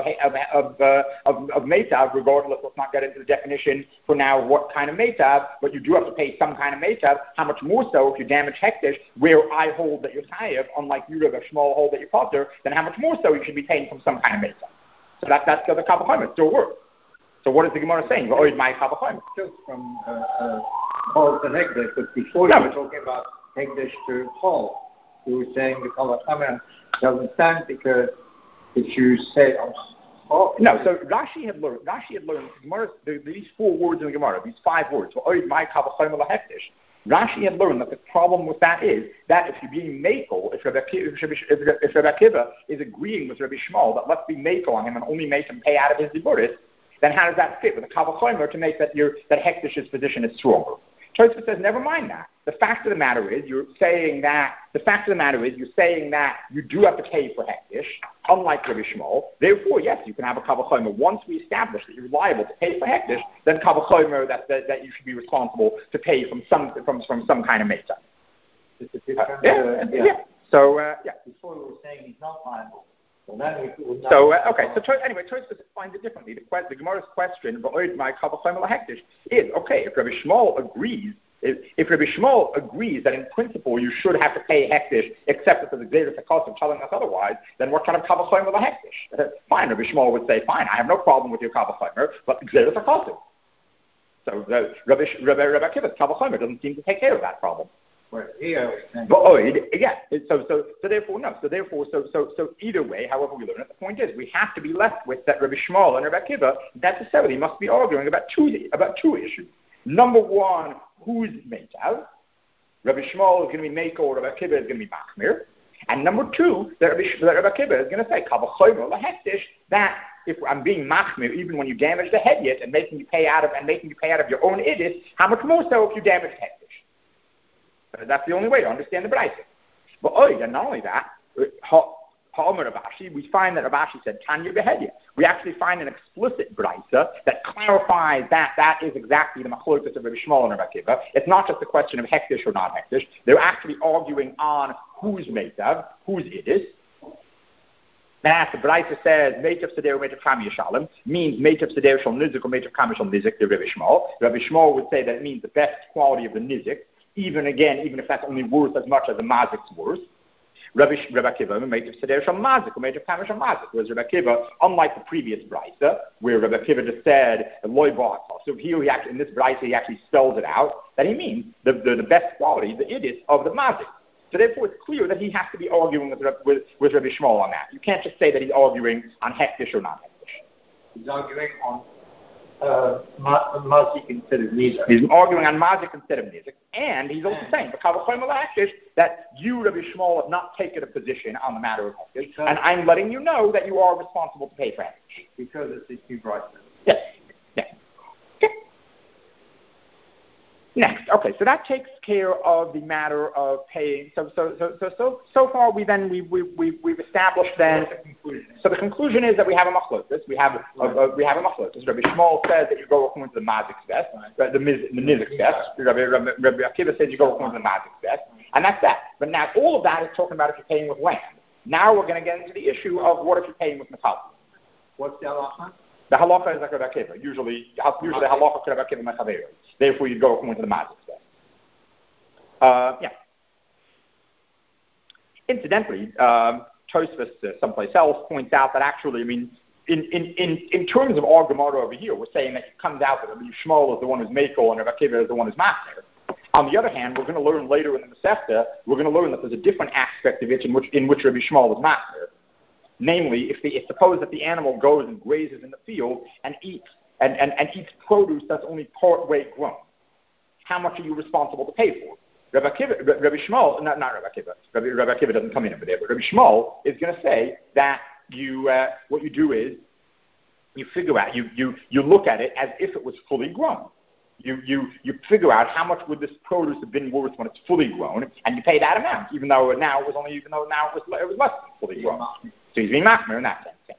meitav, regardless. Let's not get into the definition for now what kind of meitav, but you do have to pay some kind of meitav. How much more so if you damage hektish, where I hold that you're chayev, unlike you, Rabbi Shmuel, hold that you're potter, then how much more so you should be paying from some kind of meitav. So that's the kal v'chomer. Still works. So what is the Gemara saying? V'oid my kal v'chomer. Just from Paul to Hekdesh, but before you were talking about Hekdesh to Paul, you were saying the kal v'chomer doesn't stand because if you say no. So Rashi had learned Gemara, these 4 words in the Gemara, these 5 words. V'oid my kal v'chomer lahekdesh. Rashi had learned that the problem with that is that if you're being makel, if Rabbi Akiva is agreeing with Rabbi Shmuel that let's be makel on him and only make him pay out of his diburis, then how does that fit with the kal v'chomer to make that hektish's position is stronger? Tosfos says, never mind that. The fact of the matter is you're saying that you do have to pay for hektish, unlike Rabbi Shmuel. Therefore, yes, you can have a kal v'chomer. Once we establish that you're liable to pay for hektish, then kal v'chomer that you should be responsible to pay from some kind of meitav. Yeah. So before we were saying he's not liable. Anyway, Tosfos finds it differently. The Gemara's question, my kal v'chomer lahektish, is okay. If Rabbi Shmuel agrees, that in principle you should have to pay hektish, except if there's a greater cost telling us otherwise, then what kind of kal v'chomer lahektish? Fine, Rabbi Shmuel would say, fine, I have no problem with your kal v'chomer, but greater cost. So Rabbi Akiva's kal v'chomer doesn't seem to take care of that problem. So either way, however we learn it, the point is we have to be left with that Rabbi Shmuel and Rabbi Akiva necessarily must be arguing about two issues. Number one, who's meitav? Rabbi Shmuel is going to be meiko, or Rabbi Akiva is going to be machmir. And number two, that Rabbi Akiva is going to say kal v'chomer lahektish, that if I'm being machmir, even when you damage the hedyot and making you pay out of your own idis, how much more so if you damage hektish? That's the only way to understand the Braisa. But and not only that, Ha'omer Rabashi, we find that Rabashi said Tanya behedyot. We actually find an explicit Braisa that clarifies that is exactly the machlokes of Rabbi Shmuel and Rabbi Akiva. It's not just a question of hektish or not hektish. They're actually arguing on who's meitav, who's idis. That the Braisa says meitav sedeu meitav kam yishalem means meitav sedeu shal nizik or meitav kam shal nizik to Rabbi Shmuel. Rabbi Shmuel would say that it means the best quality of the nizik. Even if that's only worth as much as the mazik's worth. Rabbi Akiva made of sedeh shal mazik, or made of kamish shal mazik. Whereas Rabbi Akiva, unlike the previous Braisa, where Rabbi Akiva just said loy ba'atzah. So here in this Braisa he actually spells it out that he means the best quality, the idis of the mazik. So therefore it's clear that he has to be arguing with Rabbi Shmuel on that. You can't just say that he's arguing on hektish or not hektish. He's arguing on mazik instead of nizik. He's arguing on mazik instead of nizik, and he's also saying that you, Rabbi Shmuel, have not taken a position on the matter of hektish, and I'm letting you know that you are responsible to pay for hektish. Because it's these two Braisa. Yes. Yeah. Okay. Next, okay, so that takes care of the matter of paying. So far we've established then. So the conclusion is that we have a machlokas. We have a machlokas. Rabbi Shmuel says that you go according to the mazik's best, the nizik's best. Rabbi Akiva says you go according to the mazik's best, and that's that. But now all of that is talking about if you're paying with land. Now we're going to get into the issue of what if you're paying with metal. What's the halacha? The halacha is like Rabbi Akiva. Usually halacha to Rabbi Akiva mechaveros. Therefore, you go according to the mazik's best. Incidentally, Tosfos someplace else points out that actually, in terms of our Gemara over here, we're saying that it comes out that Rabbi Yishmael is the one who's Mekel and Rabbi Akiva is the one who's Maser. On the other hand, we're going to learn later in the Masechta, we're going to learn that there's a different aspect of it in which Rabbi Yishmael is Maser. Namely, if suppose that the animal goes and grazes in the field and eats produce that's only part way grown, how much are you responsible to pay for? Rabbi Shmuel, not Rabbi Akiva. Rabbi Akiva doesn't come in over there, but Rabbi Shmuel is going to say that what you do is you figure out you look at it as if it was fully grown. You figure out how much would this produce have been worth when it's fully grown, and you pay that amount, even though now it was less than fully grown. So he's being machmer in that sense.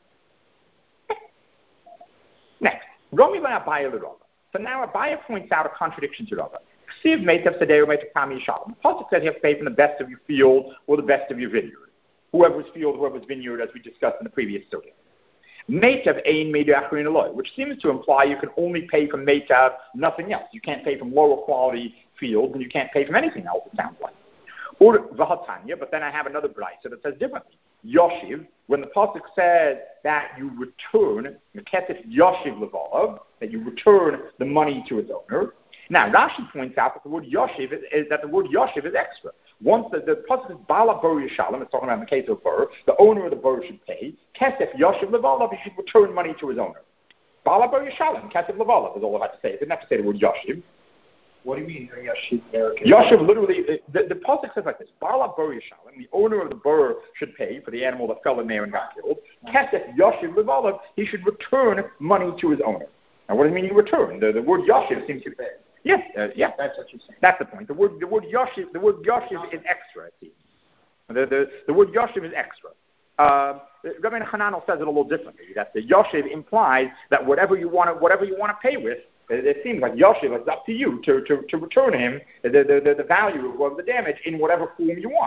Next, Romi Abaye l'Rava. So now Abaye points out a contradiction to Rava. Ksiv meitav sedei or meitav kami yishalom. The pasuk says you have to pay from the best of your field or the best of your vineyard. Whoever's field, whoever's vineyard, as we discussed in the previous study. Meitav ein meitav acharin aloi, which seems to imply you can only pay from meitav, nothing else. You can't pay from lower quality fields, and you can't pay from anything else, it sounds like. Or v'hatanya, but then I have another brayso that says differently. Yoshiv, when the pasuk says that you return, meketif yoshiv levalav, that you return the money to its owner. Now Rashi points out that the word yoshiv is extra. Once the pasuk is bala bor yishalom, it's talking about in the case of bor, the owner of the bor should pay. Kesef yoshiv levalav, he should return money to his owner. Bala bor yishalom, kesef levalav is all I have to say. It didn't have to say the word yoshiv. What do you mean, Yashiv there? Yashiv literally, the pasuk says like this: Bala bor yishalom, the owner of the bor should pay for the animal that fell in there and got killed. Kesef yashiv levalav, he should return money to his owner. Now, what does it mean? You return? The word yashiv seems to be. Yes, that's what you're saying. That's the point. The word yashiv is extra. It seems. The word yashiv is extra. Rabbi Hananel says it a little differently. That the yashiv implies that whatever you want to pay with. It seems like Yoshiv, it's up to you to return him the value of the damage in whatever form you want.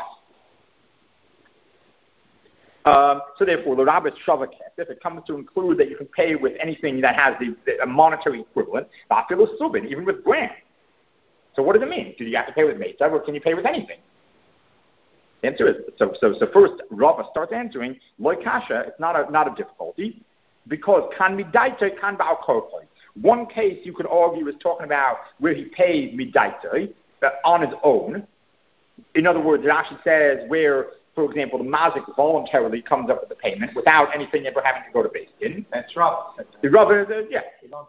So therefore, the rabbis shavakef, if it comes to include that you can pay with anything that has a monetary equivalent, subin, even with grams. So what does it mean? Do you have to pay with meitav, or can you pay with anything? The answer is so. First, Rava starts answering loy kasha. It's not a difficulty because kan midaita kan ba'al korpoi. One case you could argue is talking about where he pays midaita on his own. In other words, Rashi says where, for example, the mazik voluntarily comes up with the payment without anything ever having to go to Beis Din. That's right. The Rava, yeah.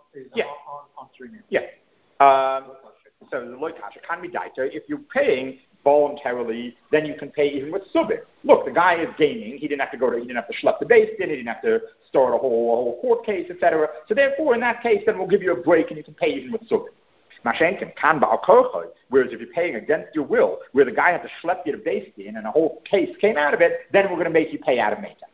So the loy kasha can be daita. If you're paying voluntarily, then you can pay even with subit. Look, the guy is gaining. He didn't have to schlep to Beis Din. He didn't have to start a whole court case, etc. So therefore, in that case, then we'll give you a break and you can pay even with subit. Mashenkin kan ba'al korchoi. Whereas if you're paying against your will, where the guy had to schlep you to Beis Din and a whole case came out of it, then we're going to make you pay out of meitav.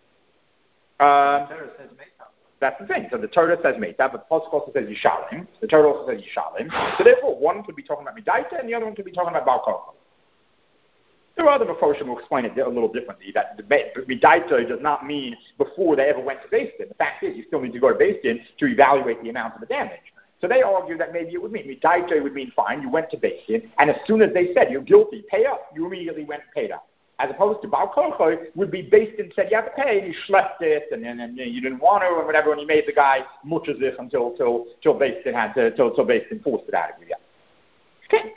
That's the thing. So the Torah says meitav, but the pasuk also says yishalim. The Torah also says yishalim. So therefore, one could be talking about midaita, and the other one could be talking about ba'al korchoi. There are other Mephoshim who explain it a little differently, that midaita does not mean before they ever went to Beis Din. The fact is, you still need to go to Beis Din to evaluate the amount of the damage. So they argue that maybe it would mean, midaita would mean fine, you went to Beis Din, and as soon as they said you're guilty, pay up, you immediately went and paid up. As opposed to ba'al korchoi would be Beis Din said you have to pay, and you schlepped it, and you didn't want to, or whatever, and you made the guy muchazich until Beis Din till Beis Din forced it out of you. Yeah. Okay.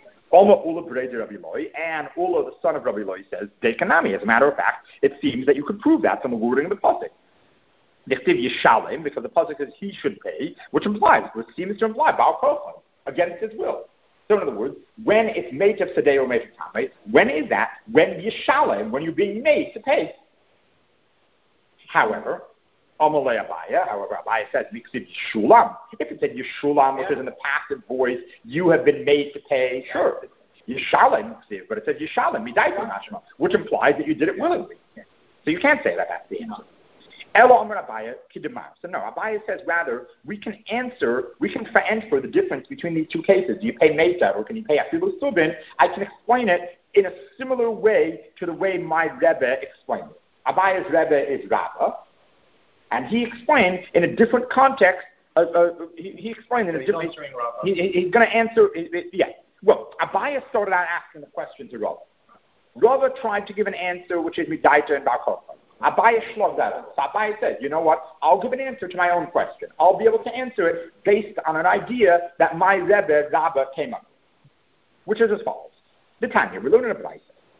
And Ula, the son of Rabbi Loi, says, Dekanami. As a matter of fact, it seems that you could prove that from the wording of the pasuk. Dichtiv Yishalim, because the pasuk says he should pay, which seems to imply ba'al korchoi, against his will. So in other words, when it's meitav sedei or meitav tamei, when is that? When Yishalim, when you're being made to pay. However, Amalei Abaye says, Miksiv Yishulam. If it said Yishulam, which is in the passive voice, you have been made to pay, sure. Yishalim, but it says Yishalim, Midaita Nashma, which implies that you did it willingly. So you can't say that that's the answer. Elo Amar Abaye Kidemar. So no, Abaye says rather, we can answer the difference between these two cases. Do you pay meitav or can you pay afilu subin? I can explain it in a similar way to the way my Rebbe explained it. Abaye's Rebbe is Rabbah. And he explained in a different context. He explained in a different. He's going to answer. Yeah. Well, Abaye started out asking the question to Rava. Rava tried to give an answer which is midaita and ba'al korchoi. Abaye shlogged that. So Abaye said, you know what? I'll give an answer to my own question. I'll be able to answer it based on an idea that my Rebbe, Rabba, came up with, which is as follows. The Tanya, we're learning a Braisa.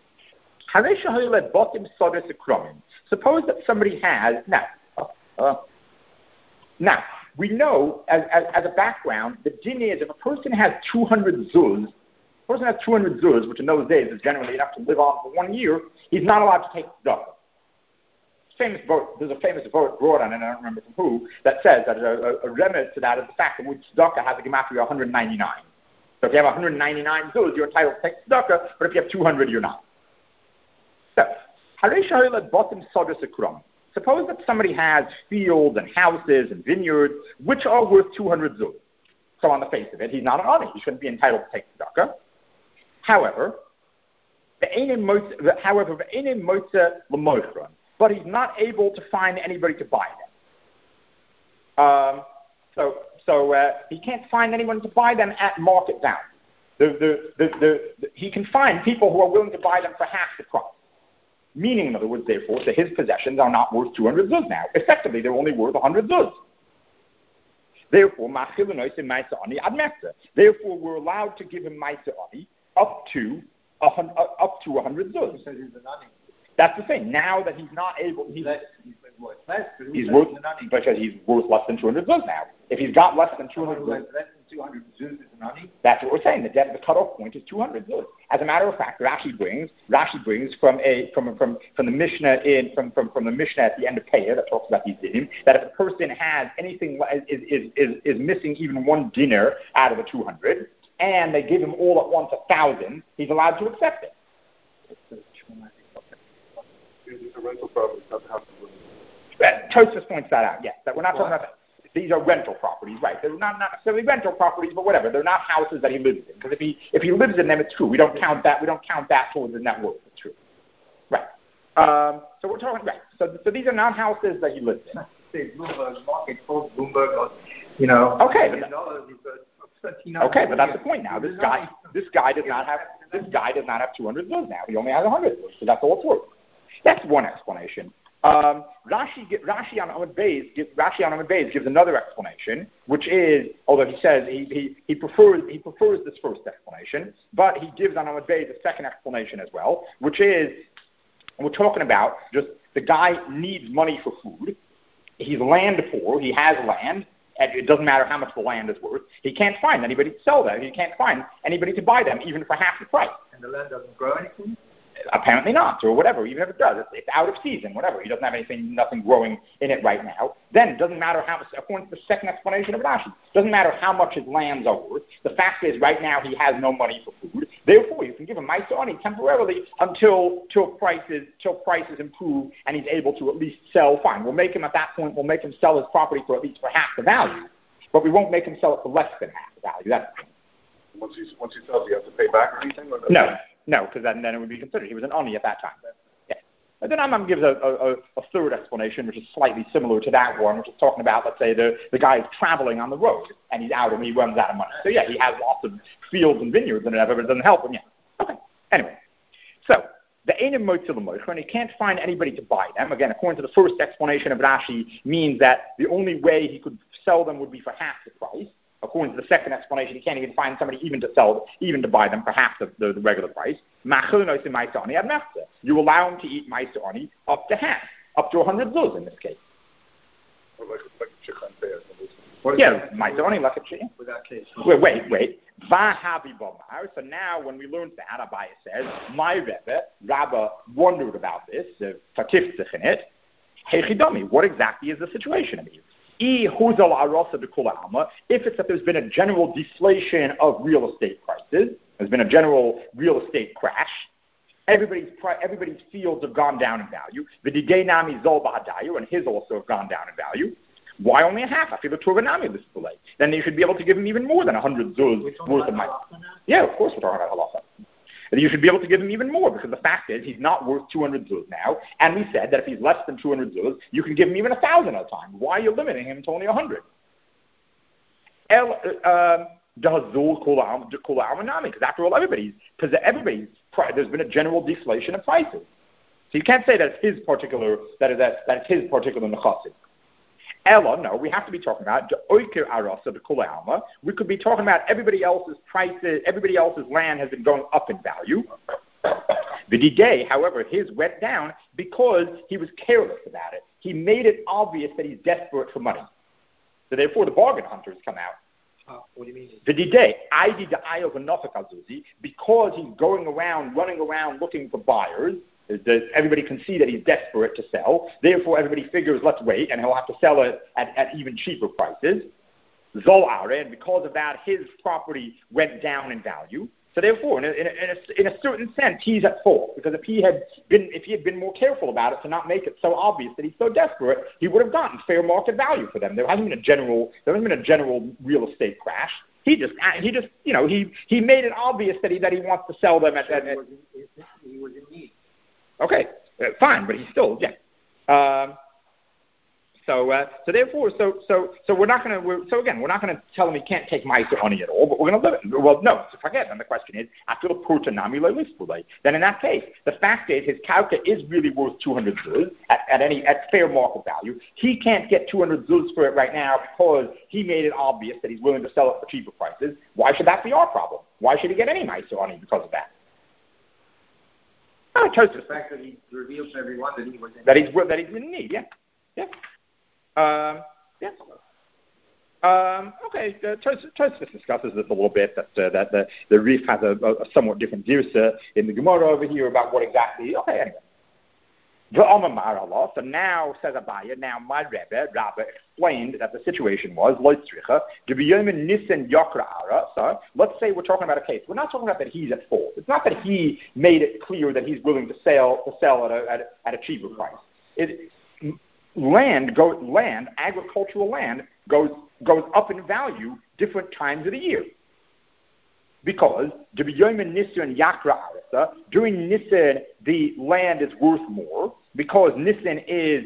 Suppose that somebody has, now, we know, as a background, the din is if a person has 200 zuz, which in those days is generally enough to live on for 1 year, he's not allowed to take tzedakah. There's a famous vote brought on, and I don't remember from who, that says that a remez to that is the fact that tzedakah has a gematria 199. So if you have 199 zuz, you're entitled to take tzedakah, but if you have 200, you're not. So, suppose that somebody has fields and houses and vineyards which are worth 200 zuz. So on the face of it, he's not an ani. He shouldn't be entitled to take tzedakah. However, but he's not able to find anybody to buy them. So he can't find anyone to buy them at market value. He can find people who are willing to buy them for half the price. Meaning, in other words, therefore, that his possessions are not worth 200 zuz now. Effectively, they're only worth 100 zuz. Therefore, we're allowed to give him Maisa Ani up to 100 zuz. That's the thing. Now that he's not able, he's worth less than 200 zuz now. If he's got less than 200 zuz, less than 200 zuz is an ani. That's what we're saying. The cutoff point is 200 zuz. As a matter of fact, Rashi brings from the Mishnah from the Mishnah at the end of Peah that talks about these dinim, that if a person has anything is missing even one dinar out of the 200, and they give him all at once 1,000, he's allowed to accept it. It's a rental property, not the house. Tosfos points that out. Yes, that we're not talking about that. These are rental properties, right? They're not necessarily rental properties, but whatever. They're not houses that he lives in. Because if he lives in them, it's true. We don't count that towards the net worth. It's true, right? So we're talking right. So these are not houses that he lives in. Say Bloomberg market called Bloomberg, or, you know. Okay, but that's the point now. This guy does not have 200 zuz now. He only has 100 zuz, so that's all it's worth. That's one explanation. Rashi on Amud Beis gives another explanation, which is, although he says he prefers this first explanation, but he gives on Amud Beis a second explanation as well, which is, we're talking about just the guy needs money for food. He's land poor. He has land. And it doesn't matter how much the land is worth. He can't find anybody to sell them. He can't find anybody to buy them, even for half the price. And the land doesn't grow anything? Apparently not, or whatever. Even if it does, it's out of season, whatever. He doesn't have nothing growing in it right now. Then it doesn't matter how much, according to the second explanation of Rashi, it doesn't matter how much his lands are worth. The fact is, right now he has no money for food. Therefore, you can give him Maisa Ani temporarily until prices improve and he's able to at least sell. Fine, we'll make him at that point. We'll make him sell his property for at least for half the value, but we won't make him sell it for less than half the value. That's once he sells, you have to pay back or anything? Or No, because then it would be considered. He was an ani at that time. Yeah. And then Rambam gives a third explanation, which is slightly similar to that one, which is talking about, let's say, the guy is traveling on the road, and he's out and he runs out of money. So, yeah, he has lots of fields and vineyards and whatever, but it doesn't help him. Yeah. Okay. Anyway. So, the Einim Motzil Moich, when he can't find anybody to buy them, again, according to the first explanation of Rashi, means that the only way he could sell them would be for half the price. According to the second explanation, he can't even find somebody even to buy them for half the regular price. You allow him to eat Maisa Ani up to half, up to 100 zuz in this case. Yeah, Maisa Ani like a chicken. Wait. So now when we learned that, Abaye says, my Rabba wondered about this, what exactly is the situation of you? If it's that there's been a general deflation of real estate prices, there's been a general real estate crash, everybody's fields have gone down in value, the Digaynami Zol Ba'adayu, and his also have gone down in value, why only a half? I feel the Turganami of this delay. Then they should be able to give him even more than 100 zuz worth of money. Yeah, of course we're talking about halacha. And you should be able to give him even more, because the fact is he's not worth 200 zuz now, and we said that if he's less than 200 zuz, you can give him even 1,000 at a time. Why are you limiting him to only 100? Because after all, there's been a general deflation of prices. So you can't say that it's his particular nechassid. Ella, no, we have to be talking about the oiker arasa, the kula alma. We could be talking about everybody else's prices, everybody else's land has been going up in value. The D-Day, however, his went down because he was careless about it. He made it obvious that he's desperate for money. So therefore, the bargain hunters come out. What do you mean? The D-Day, I did the eye of a nafakazuzi, because he's running around looking for buyers. Everybody can see that he's desperate to sell. Therefore, everybody figures, let's wait, and he'll have to sell it at even cheaper prices. Zol Are, and because of that, his property went down in value. So therefore, in a certain sense, he's at fault, because if he had been more careful about it to not make it so obvious that he's so desperate, he would have gotten fair market value for them. There hasn't been a general real estate crash. He just he made it obvious that he wants to sell them at. He was in need. Okay, fine, but he's still So therefore, we're not going to tell him he can't take Meiser Ani at all, but we're going to live it. Well, no, so forget. And the question is, then in that case, the fact is his kauka is really worth 200 zuz at fair market value. He can't get 200 zuz for it right now because he made it obvious that he's willing to sell it for cheaper prices. Why should that be our problem? Why should he get any Meiser Ani because of that? The fact that he revealed to everyone that he was in that he's in need. Yeah. Okay, Tosfos discusses this a little bit, that the Rif has a somewhat different girsa in the Gemara over here about what exactly. Okay, anyway. So now, says Abaya, now my Rebbe explained that the situation was, so let's say we're talking about a case. We're not talking about that he's at fault. It's not that he made it clear that he's willing to sell at a cheaper price. Agricultural land goes up in value different times of the year. Because during Nisan the land is worth more, because Nisan is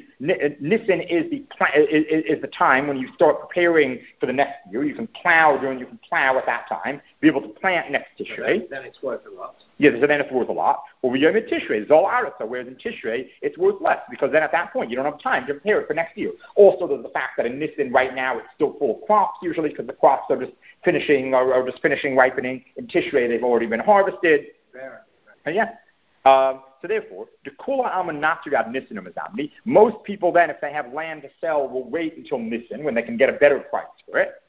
the time when you start preparing for the next year. You can plow at that time, be able to plant next Tishrei. Then it's worth a lot. Yeah, so then it's worth a lot. Or Yom Tishrei, Zol Aretha, whereas in Tishrei it's worth less, because then at that point you don't have time to prepare it for next year. Also, there's the fact that in Nisan right now it's still full of crops, usually because the crops are just finishing ripening. In Tishrei they've already been harvested. So therefore, the Kula Alma Natsugad Nisan Mazamni, most people then, if they have land to sell, will wait until Nisan when they can get a better price for it.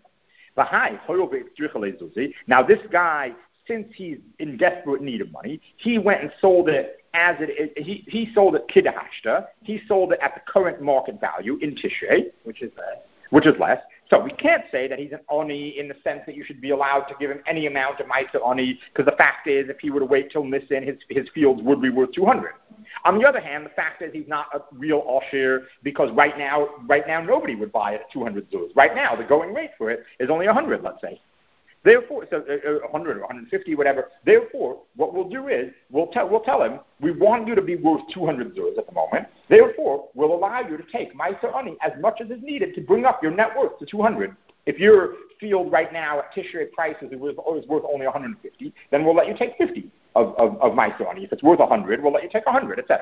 Now this guy, since he's in desperate need of money, he went and sold it as it is. He sold it Kidahashta. He sold it at the current market value in Tishrei, which is less. So we can't say that he's an Oni in the sense that you should be allowed to give him any amount of Meiser Oni, because the fact is, if he were to wait till Nisan, his fields would be worth 200. On the other hand, the fact is he's not a real Osher, because right now nobody would buy it at 200 zuz. Right now, the going rate for it is only 100, let's say. Therefore, 100 or 150, whatever. Therefore, what we'll do is we'll tell him, we want you to be worth 200 zuz at the moment. Therefore, we'll allow you to take Meiser Ani as much as is needed to bring up your net worth to 200. If your field right now at Tishrei prices is worth only 150, then we'll let you take 50 of Meiser Ani. If it's worth 100, we'll let you take 100, etc.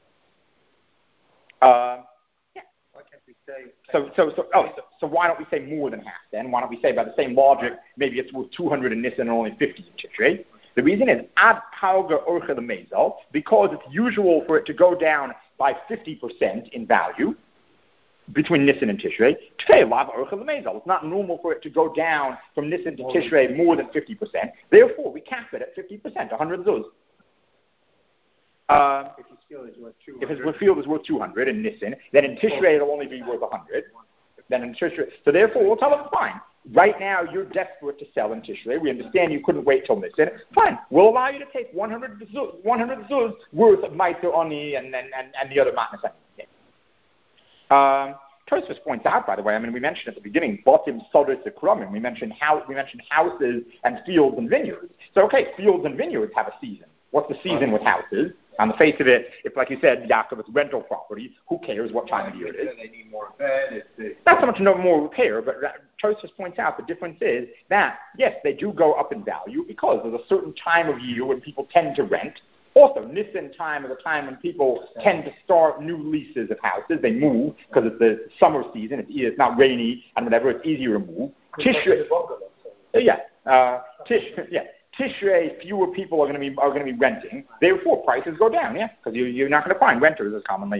So why don't we say more than half then? Why don't we say, by the same logic, maybe it's worth 200 in Nisan and only 50 in Tishrei? The reason is ad palga orcha the mezel, because it's usual for it to go down by 50% in value between Nisan and Tishrei. It's not normal for it to go down from Nisan to Tishrei more than 50%. Therefore, we cap it at 50%, 100 zuz. If his field is worth 200 in Nisan, then in Tishrei it'll only be worth 100. Then in Tishrei, so therefore we'll tell him, fine. Right now you're desperate to sell in Tishrei. We understand you couldn't wait till Nisan. Fine, we'll allow you to take 100 zuz worth of Meiser Ani and the other matnas. Tosfos points out, by the way, I mean, we mentioned at the beginning, Botim Sodus Krumim. We mentioned houses and fields and vineyards. So okay, fields and vineyards have a season. What's the season with houses? On the face of it, if, like you said, Yaakov, it's rental property, who cares what time of year it is? They need more bed. Not so much no more repair, but Tosfos points out the difference is that, yes, they do go up in value because there's a certain time of year when people tend to rent, Also, Nisan time is a time when people tend to start new leases of houses. They move because it's the summer season. It's not rainy and whatever. It's easier to move. Tishrei, Tishrei, fewer people are going to be renting. Therefore, prices go down. Yeah, because you're not going to find renters as commonly.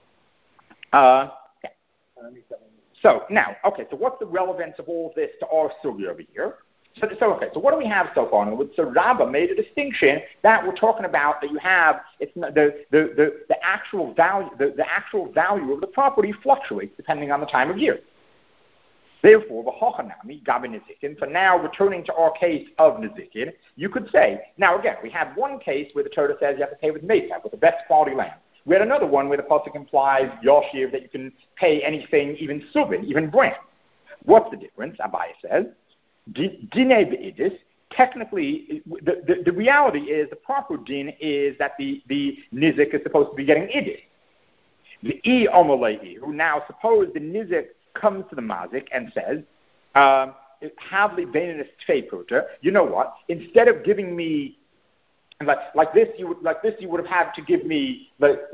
So now, okay. So what's the relevance of all of this to our story over here? So what do we have so far? So Rabbah made a distinction that we're talking about that you have. It's the actual value. The actual value of the property fluctuates depending on the time of year. Therefore, v'hochanami gabe nizikin. So now, returning to our case of nizikin, you could say, now again, we have one case where the Torah says you have to pay with mesav, with the best quality land. We had another one where the pasuk implies yoshiv, that you can pay anything, even subin, even brand. What's the difference? Abaye says, dinei be'idis. Technically, the reality is the proper din is that the nizik is supposed to be getting idis. The amalei, who now suppose the nizik comes to the mazik and says, "Havli beininus tvei pruta." You know what? Instead of giving me like this, you would have had to give me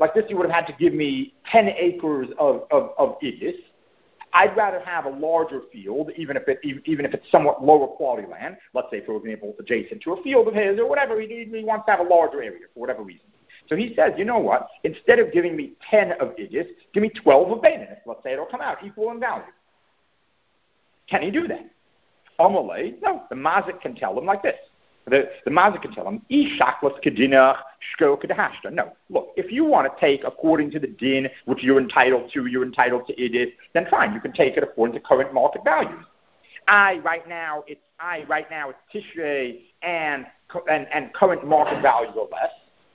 10 acres of idis. I'd rather have a larger field, even if it's somewhat lower quality land. Let's say, for example, it's adjacent to a field of his or whatever. He wants to have a larger area for whatever reason. So he says, you know what? Instead of giving me 10 of idis, give me 12 of beininus. Let's say it'll come out equal in value. Can he do that? Amalei, no. The mazik can tell him like this. The mazik can tell him, "Ishaklas kedinach shko kedahashta." No, look, if you want to take according to the din which you're entitled to idis, then fine, you can take it according to current market values. Right now it's Tishrei and current market values are less.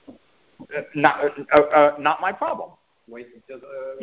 Not my problem. Wait until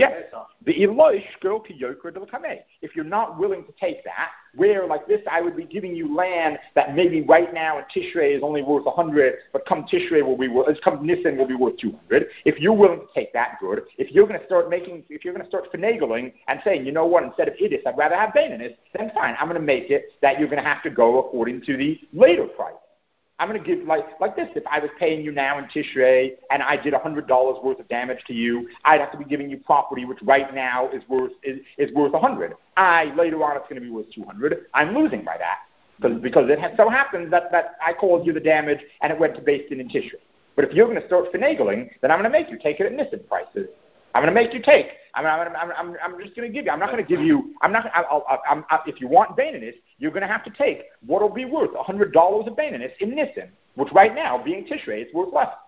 if you're not willing to take that, where like this, I would be giving you land that maybe right now in Tishrei is only worth 100, but come Tishrei come Nisan will be worth 200. If you're willing to take that, good. If you're going to start finagling and saying, you know what, instead of idis, I'd rather have beininus, then fine, I'm going to make it that you're going to have to go according to the later price. I'm going to give like this. If I was paying you now in Tishrei and I did $100 worth of damage to you, I'd have to be giving you property which right now is worth 100. Later on it's going to be worth 200. I'm losing by that because it so happens that I caused you the damage and it went to Beis Din in Tishrei. But if you're going to start finagling, then I'm going to make you take it at Nisan prices. I'm going to make you take. I'm just going to give you. I'm not going to give you. If you want beininus, you're going to have to take what will be worth $100 of beininus in Nisan, which right now, being Tishrei, it's worth less.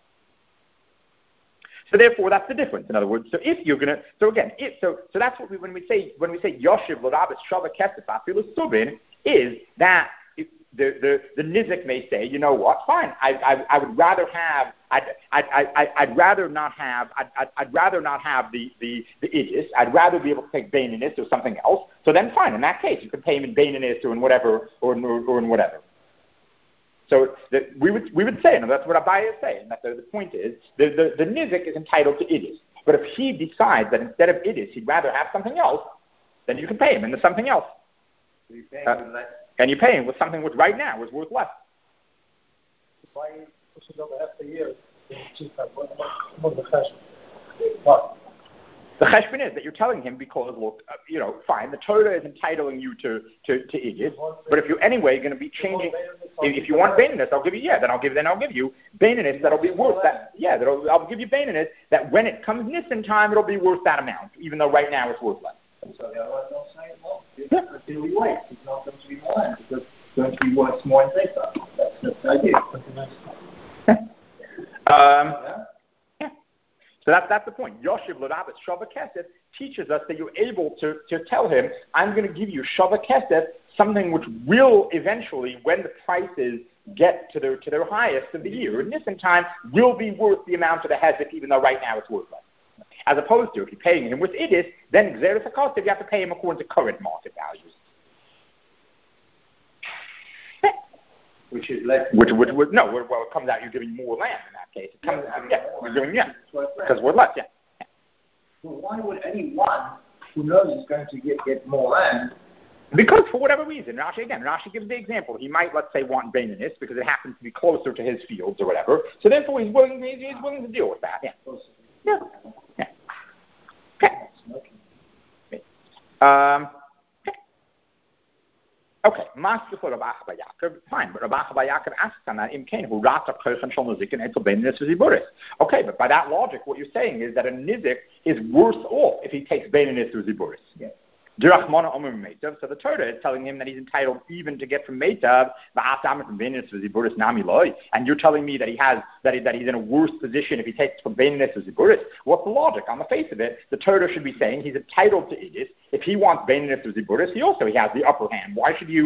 So therefore, that's the difference. In other words, so if you're going to, so that's what when we say Yoshiv L'Rabis Shava Kesef Afilu Subin is that. The nizik may say, you know what? Fine. I would rather have. I'd rather not have the idis. I'd rather be able to take beininus or something else. So then, fine. In that case, you could pay him in beininus or in whatever or in whatever. So we would say, and that's what Abaye is saying. That the point is the nizik is entitled to idis. But if he decides that instead of idis he'd rather have something else, then you can pay him in the something else. So you pay him less. And you pay him with something which right now is worth less. Why push it over half the year? What the cheshbon? The cheshbon is that you're telling him because, look, fine, the Torah is entitling you to idis, but if you're anyway going to be changing, if you want beininus, I'll give you, then I'll give you beininus that'll be worth that. Yeah, I'll give you beininus that when it comes Nisan time, it'll be worth that amount, even though right now it's worth less. So the other ones don't say, well, until we wait. It's not going to be more land because it's going to be worth more in paper. That's the idea. So that's the point. Yoshiv L'Rabis Shava Kesef teaches us that you're able to tell him, I'm going to give you Shava Kesef, something which will eventually, when the prices get to their highest of the year, in Nisan time, will be worth the amount of the hezek, even though right now it's worth less. As opposed to, if you're paying him with idis, then Xeris HaKostiv, you have to pay him according to current market values. Which is less. It comes out you're giving more land in that case. You're giving, because we're less, Well, why would anyone who knows he's going to get more land Because for whatever reason, Rashi gives the example. He might, let's say, want Baininus because it happens to be closer to his fields or whatever. So therefore, he's willing to deal with that. Yeah. Okay. Master for Rabbi Yaakov, fine, but Rabbi Yaakov asks on that who rata kochen shel nizik and etel Baininus v'ziburis. Okay, but by that logic, what you're saying is that a nizik is worse off if he takes Baininus v'ziburis. Yeah. So the Torah is telling him that he's entitled even to get from Meitav, and you're telling me that he's in a worse position if he takes from Baininus or Ziburis. What's the logic? On the face of it, the Torah should be saying he's entitled to Idis. If he wants Baininus or Ziburis, he has the upper hand. Why should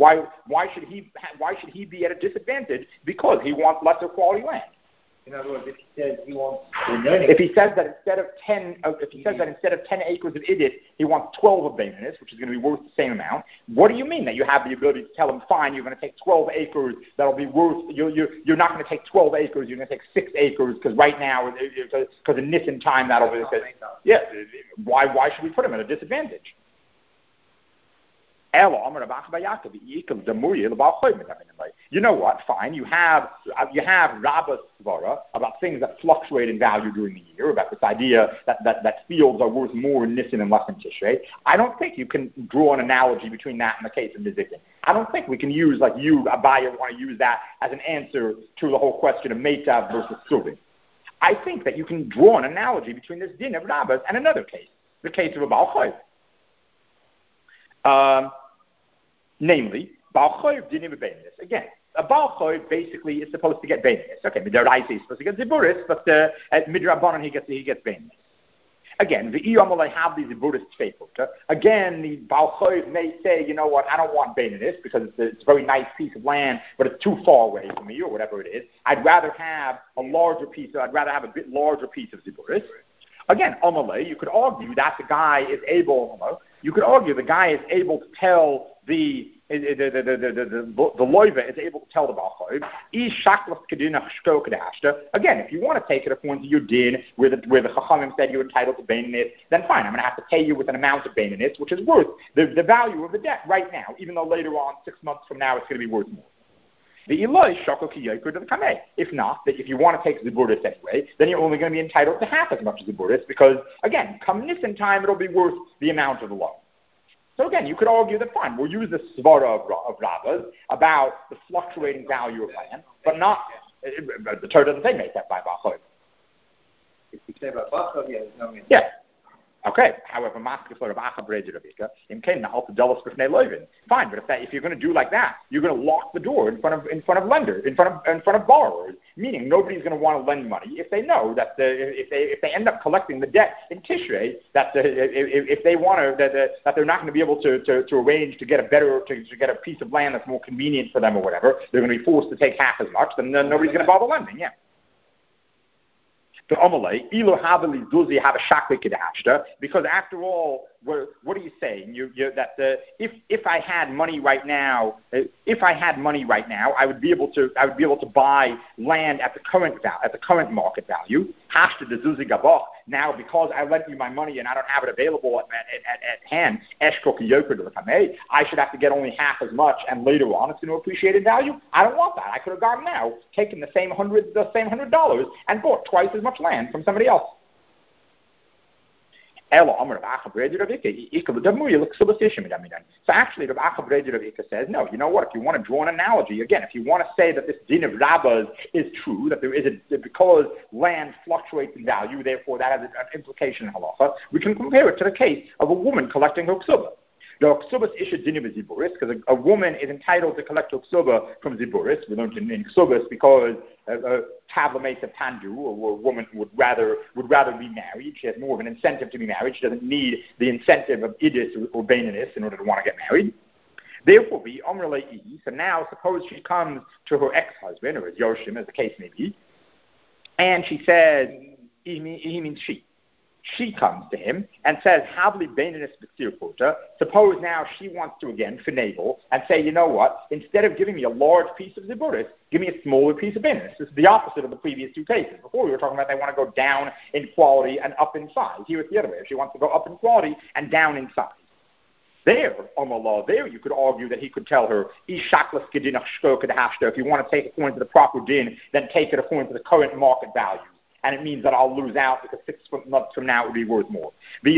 he be at a disadvantage because he wants lesser quality land? In other words, if he says he wants, if he says that instead of 10 acres of Idis, he wants 12 of Baininus, which is going to be worth the same amount. What do you mean that you have the ability to tell him, fine, you're going to take 12 acres that'll be worth? You're not going to take 12 acres. You're going to take 6 acres because right now, because in Nisan time that'll be. Yeah. Why should we put him at a disadvantage? You know what? Fine. You have Rabbah's svara about things that fluctuate in value during the year, about this idea that fields are worth more in Nisan and less in Tishrei. I don't think you can draw an analogy between that and the case of Nizikin. I don't think we can use, like you, Abaya, want to use that as an answer to the whole question of Meitav versus Suvin. I think that you can draw an analogy between this din of Rabbah's and another case, the case of a Baal Chayv. Namely, Baal Chayv dinim b'Baininus. Again, a Baal Chayv basically is supposed to get Baininus. Okay, Midaraisa is supposed to get Ziburis, but at Midrabanan he gets Baininus. Again, the Iyam have these Ziburis tfeifuta. Again, the Baal Chayv may say, you know what, I don't want Baininus because it's a very nice piece of land, but it's too far away from me or whatever it is. I'd rather have a bit larger piece of Ziburis. Again, Amalei, you could argue that the guy is able. You could argue the guy is able to tell the loiva is able to tell the Baal Chayv. Again, if you want to take it according to your din, where the Chachamim said you're entitled to Baininus, then fine, I'm going to have to pay you with an amount of Baininus, which is worth the value of the debt right now, even though later on, 6 months from now, it's going to be worth more. The Eloi shako ki yoker to the kameh. If not, that if you want to take Ziburis anyway, then you're only going to be entitled to half as much as Ziburis because, again, come Nisan time, it'll be worth the amount of the loan. So again, you could argue that fine, we'll use the svara of Rabbah's about the fluctuating value of land, but not, the Torah doesn't say make that by Baal Chayv. If you say by Baal Chayv, yeah, there's no meaning. Yeah. Okay. However, fine, but if you're going to do like that, you're going to lock the door in front of lenders, in front of borrowers. Meaning, nobody's going to want to lend money if they know that if they end up collecting the debt in Tishrei, if they want to that they're not going to be able to arrange to get a piece of land that's more convenient for them or whatever. They're going to be forced to take half as much. Then nobody's going to bother lending. Yeah. Because after all, what are you saying? If I had money right now, I would be able to buy land at the current market value. Now, because I lent you my money and I don't have it available at hand, I should have to get only half as much, and later on it's going to appreciate in value. I don't want that. I could have gone now, taken the same $100 and bought twice as much land from somebody else. So actually, Rav Acha says, no, you know what, if you want to draw an analogy, again, if you want to say that this din of Rabbah's is true, that there is because land fluctuates in value, therefore that has an implication in halacha, we can compare it to the case of a woman collecting her ksuba. The ksubas isha dinim is ziburis, because a woman is entitled to collect her ksuba from ziburis. We learned in ksubas because tavla mesa tandu, or a woman would rather be married. She has more of an incentive to be married. She doesn't need the incentive of idis or baininus in order to want to get married. Therefore, be Amr Le'i. So now, suppose she comes to her ex-husband, or his Yoshim, as the case may be, and she says, he means she. She comes to him and says, Havli Baininus B'Tzirputa. Suppose now she wants to again finagle and say, you know what, instead of giving me a large piece of Ziburis, give me a smaller piece of Baininus. This is the opposite of the previous two cases. Before we were talking about they want to go down in quality and up in size. Here it's the other way. She wants to go up in quality and down in size. There, there you could argue that he could tell her, if you want to take it according to the proper din, then take it according to the current market value. And it means that I'll lose out because 6 months from now it will be worth more. If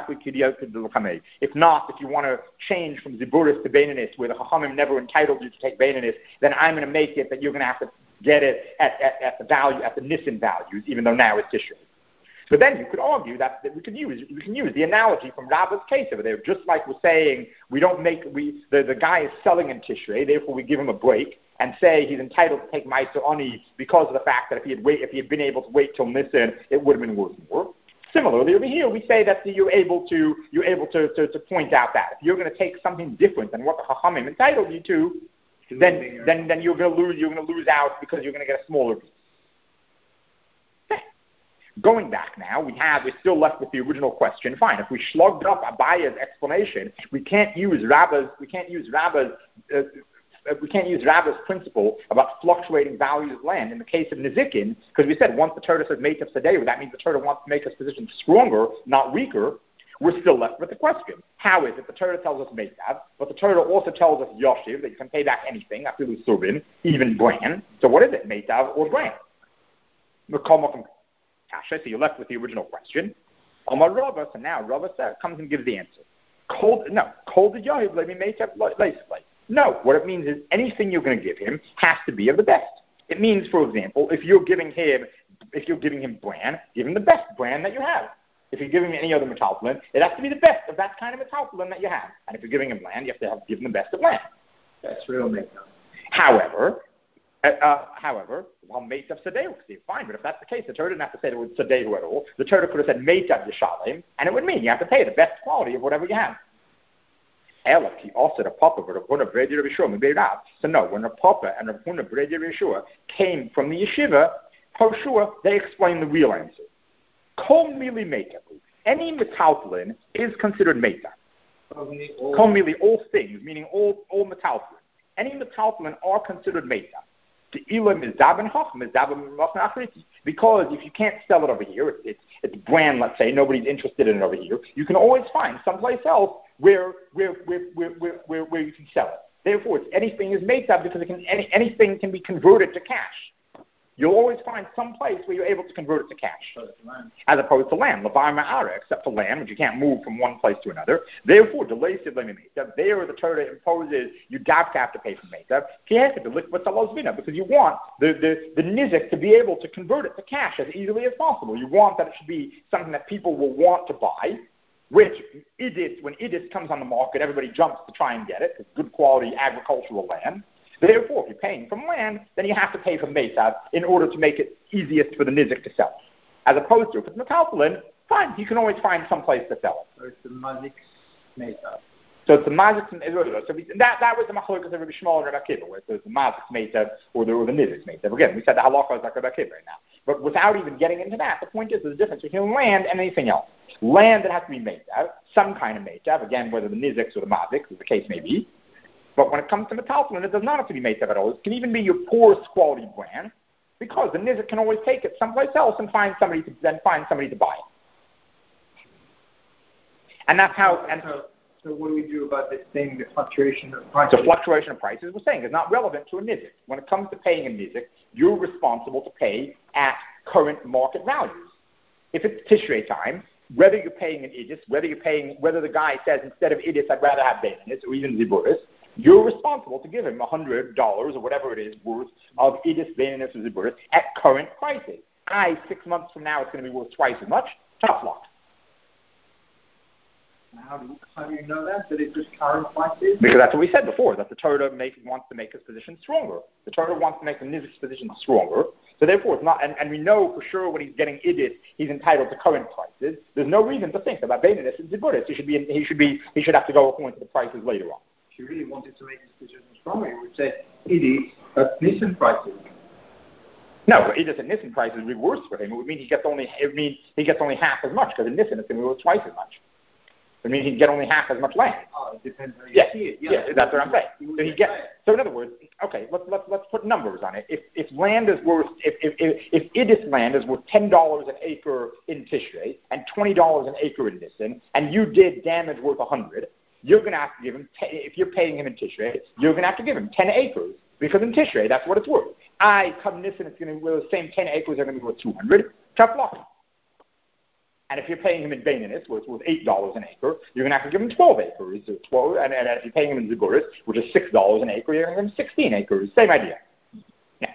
not, if you want to change from Ziburis to Beinanis, where the Chachamim never entitled you to take Beinanis, then I'm going to make it that you're going to have to get it at the value, at the Nissen values, even though now it's Tishrei. But then you could argue that we can use the analogy from Rabba's case over there, just like we're saying the guy is selling in Tishrei, therefore we give him a break and say he's entitled to take Ma'aser Ani because of the fact that if he had been able to wait till Nisan, it would have been worth more. Similarly, over here we say that you're able to point out that if you're going to take something different than what the Chachamim entitled you to, then you're going to lose out because you're going to get a smaller piece. Going back now, we're still left with the original question. Fine, if we slugged up Abaya's explanation, we can't use Rabba's principle about fluctuating values of land in the case of Nizikin, because we said once the Torah says Meitav Sadeu, that means the Torah wants to make his position stronger, not weaker. We're still left with the question. How is it the Torah tells us Meitav, but the Torah also tells us Yoshiv, that you can pay back anything, after Subin, even Bran. So what is it, Meitav or Bran? So you're left with the original question. Omar Rava, so now Rava comes and gives the answer. No, what it means is anything you're going to give him has to be of the best. It means, for example, if you're giving him bran, give him the best bran that you have. If you're giving him any other metalpulin, it has to be the best of that kind of metalpulin that you have. And if you're giving him land, you have to give him the best of land. That's real makeup. However, Meitav Sadeu, fine, but if that's the case, the Torah didn't have to say the word Sadeu at all. The Torah could have said Meitav Yishalim, and it would mean you have to pay the best quality of whatever you have. He also the Papa of Rav Huna Bredi Rav Yeshua. So no, when Rav Papa and Rav Huna Bredi Rav Yeshua came from the yeshiva, Hoshua, they explained the real answer. Kol mili meitav. Any metalpulin is considered meitav. Kol mili, all things, meaning all metalpulin. Any metalpulin are considered meitav. Because if you can't sell it over here, it's brand, let's say, nobody's interested in it over here, you can always find someplace else where you can sell it. Therefore, anything is meitav because anything can be converted to cash. You'll always find some place where you're able to convert it to cash, as opposed to land, lavar ma'ara, except for land, which you can't move from one place to another. Therefore, delay sidlemi meitav. There, the Torah imposes you have to pay for meitav. Because you want the nizik to be able to convert it to cash as easily as possible. You want that it should be something that people will want to buy. Which when Idis comes on the market, everybody jumps to try and get it. It's good quality agricultural land. Therefore, if you're paying from land, then you have to pay from Meitav in order to make it easiest for the nizik to sell. As opposed to, if it's metalpulin, fine, you can always find some place to sell it. So it's the Mazik Meitav. So it's the Mazik Meitav. So that was the Machlokes of Rabbi Shmuel and Rabbi Akiva, where it's the Mazik Meitav or the nizik Meitav. Again, we said the halacha is like Rabbi Akiva right now. But without even getting into that, the point is there's a difference between land and anything else. Land that has to be Meitav, some kind of Meitav, again, whether the niziks or the Mazik, as the case may be. But when it comes to metalpulin, it does not have to be Meitav at all. It can even be your poorest quality brand, because the nizik can always take it someplace else and find somebody to buy it. And that's how. So what do we do about this thing, the fluctuation of prices? The fluctuation of prices, we're saying, is not relevant to a nizik. When it comes to paying a nizik, you're responsible to pay at current market values. If it's Tishrei time, whether you're paying an idis, whether the guy says instead of idis I'd rather have beinanis or even ziburis, you're responsible to give him $100 or whatever it is worth of idis, beinanis, or ziburis at current prices. 6 months from now it's going to be worth twice as much. Tough luck. How do you know that it's just current prices? Because that's what we said before, that the Torah wants to make his position stronger. The Torah wants to make the nizik's position stronger. So therefore, it's not, and we know for sure when he's getting idis, he's entitled to current prices. There's no reason to think about beinanis and ziburis. He should have to go according to the prices later on. If you really wanted to make his position stronger, you would say idis at Nisan prices. No, idis at Nisan prices would be worse for him. It would mean he gets only half as much, because in Nisan it's going to be worth twice as much. It means he'd get only half as much land. Oh, it depends how you see it. Yeah, that's what I'm saying. So in other words, okay, let's put numbers on it. If land is worth, if Idis land is worth $10 an acre in Tishrei and $20 an acre in Nisan, and you did damage worth $100, you're going to have to give him, if you're paying him in Tishrei, you're going to have to give him 10 acres, because in Tishrei, that's what it's worth. I come Nisan, it's going to be, well, the same 10 acres are going to be worth 200, tough luck. And if you're paying him in Baininus, where it's worth $8 an acre, you're going to have to give him 12 acres. And if you're paying him in Ziguris, which is $6 an acre, you're going to give him 16 acres. Same idea. Yeah.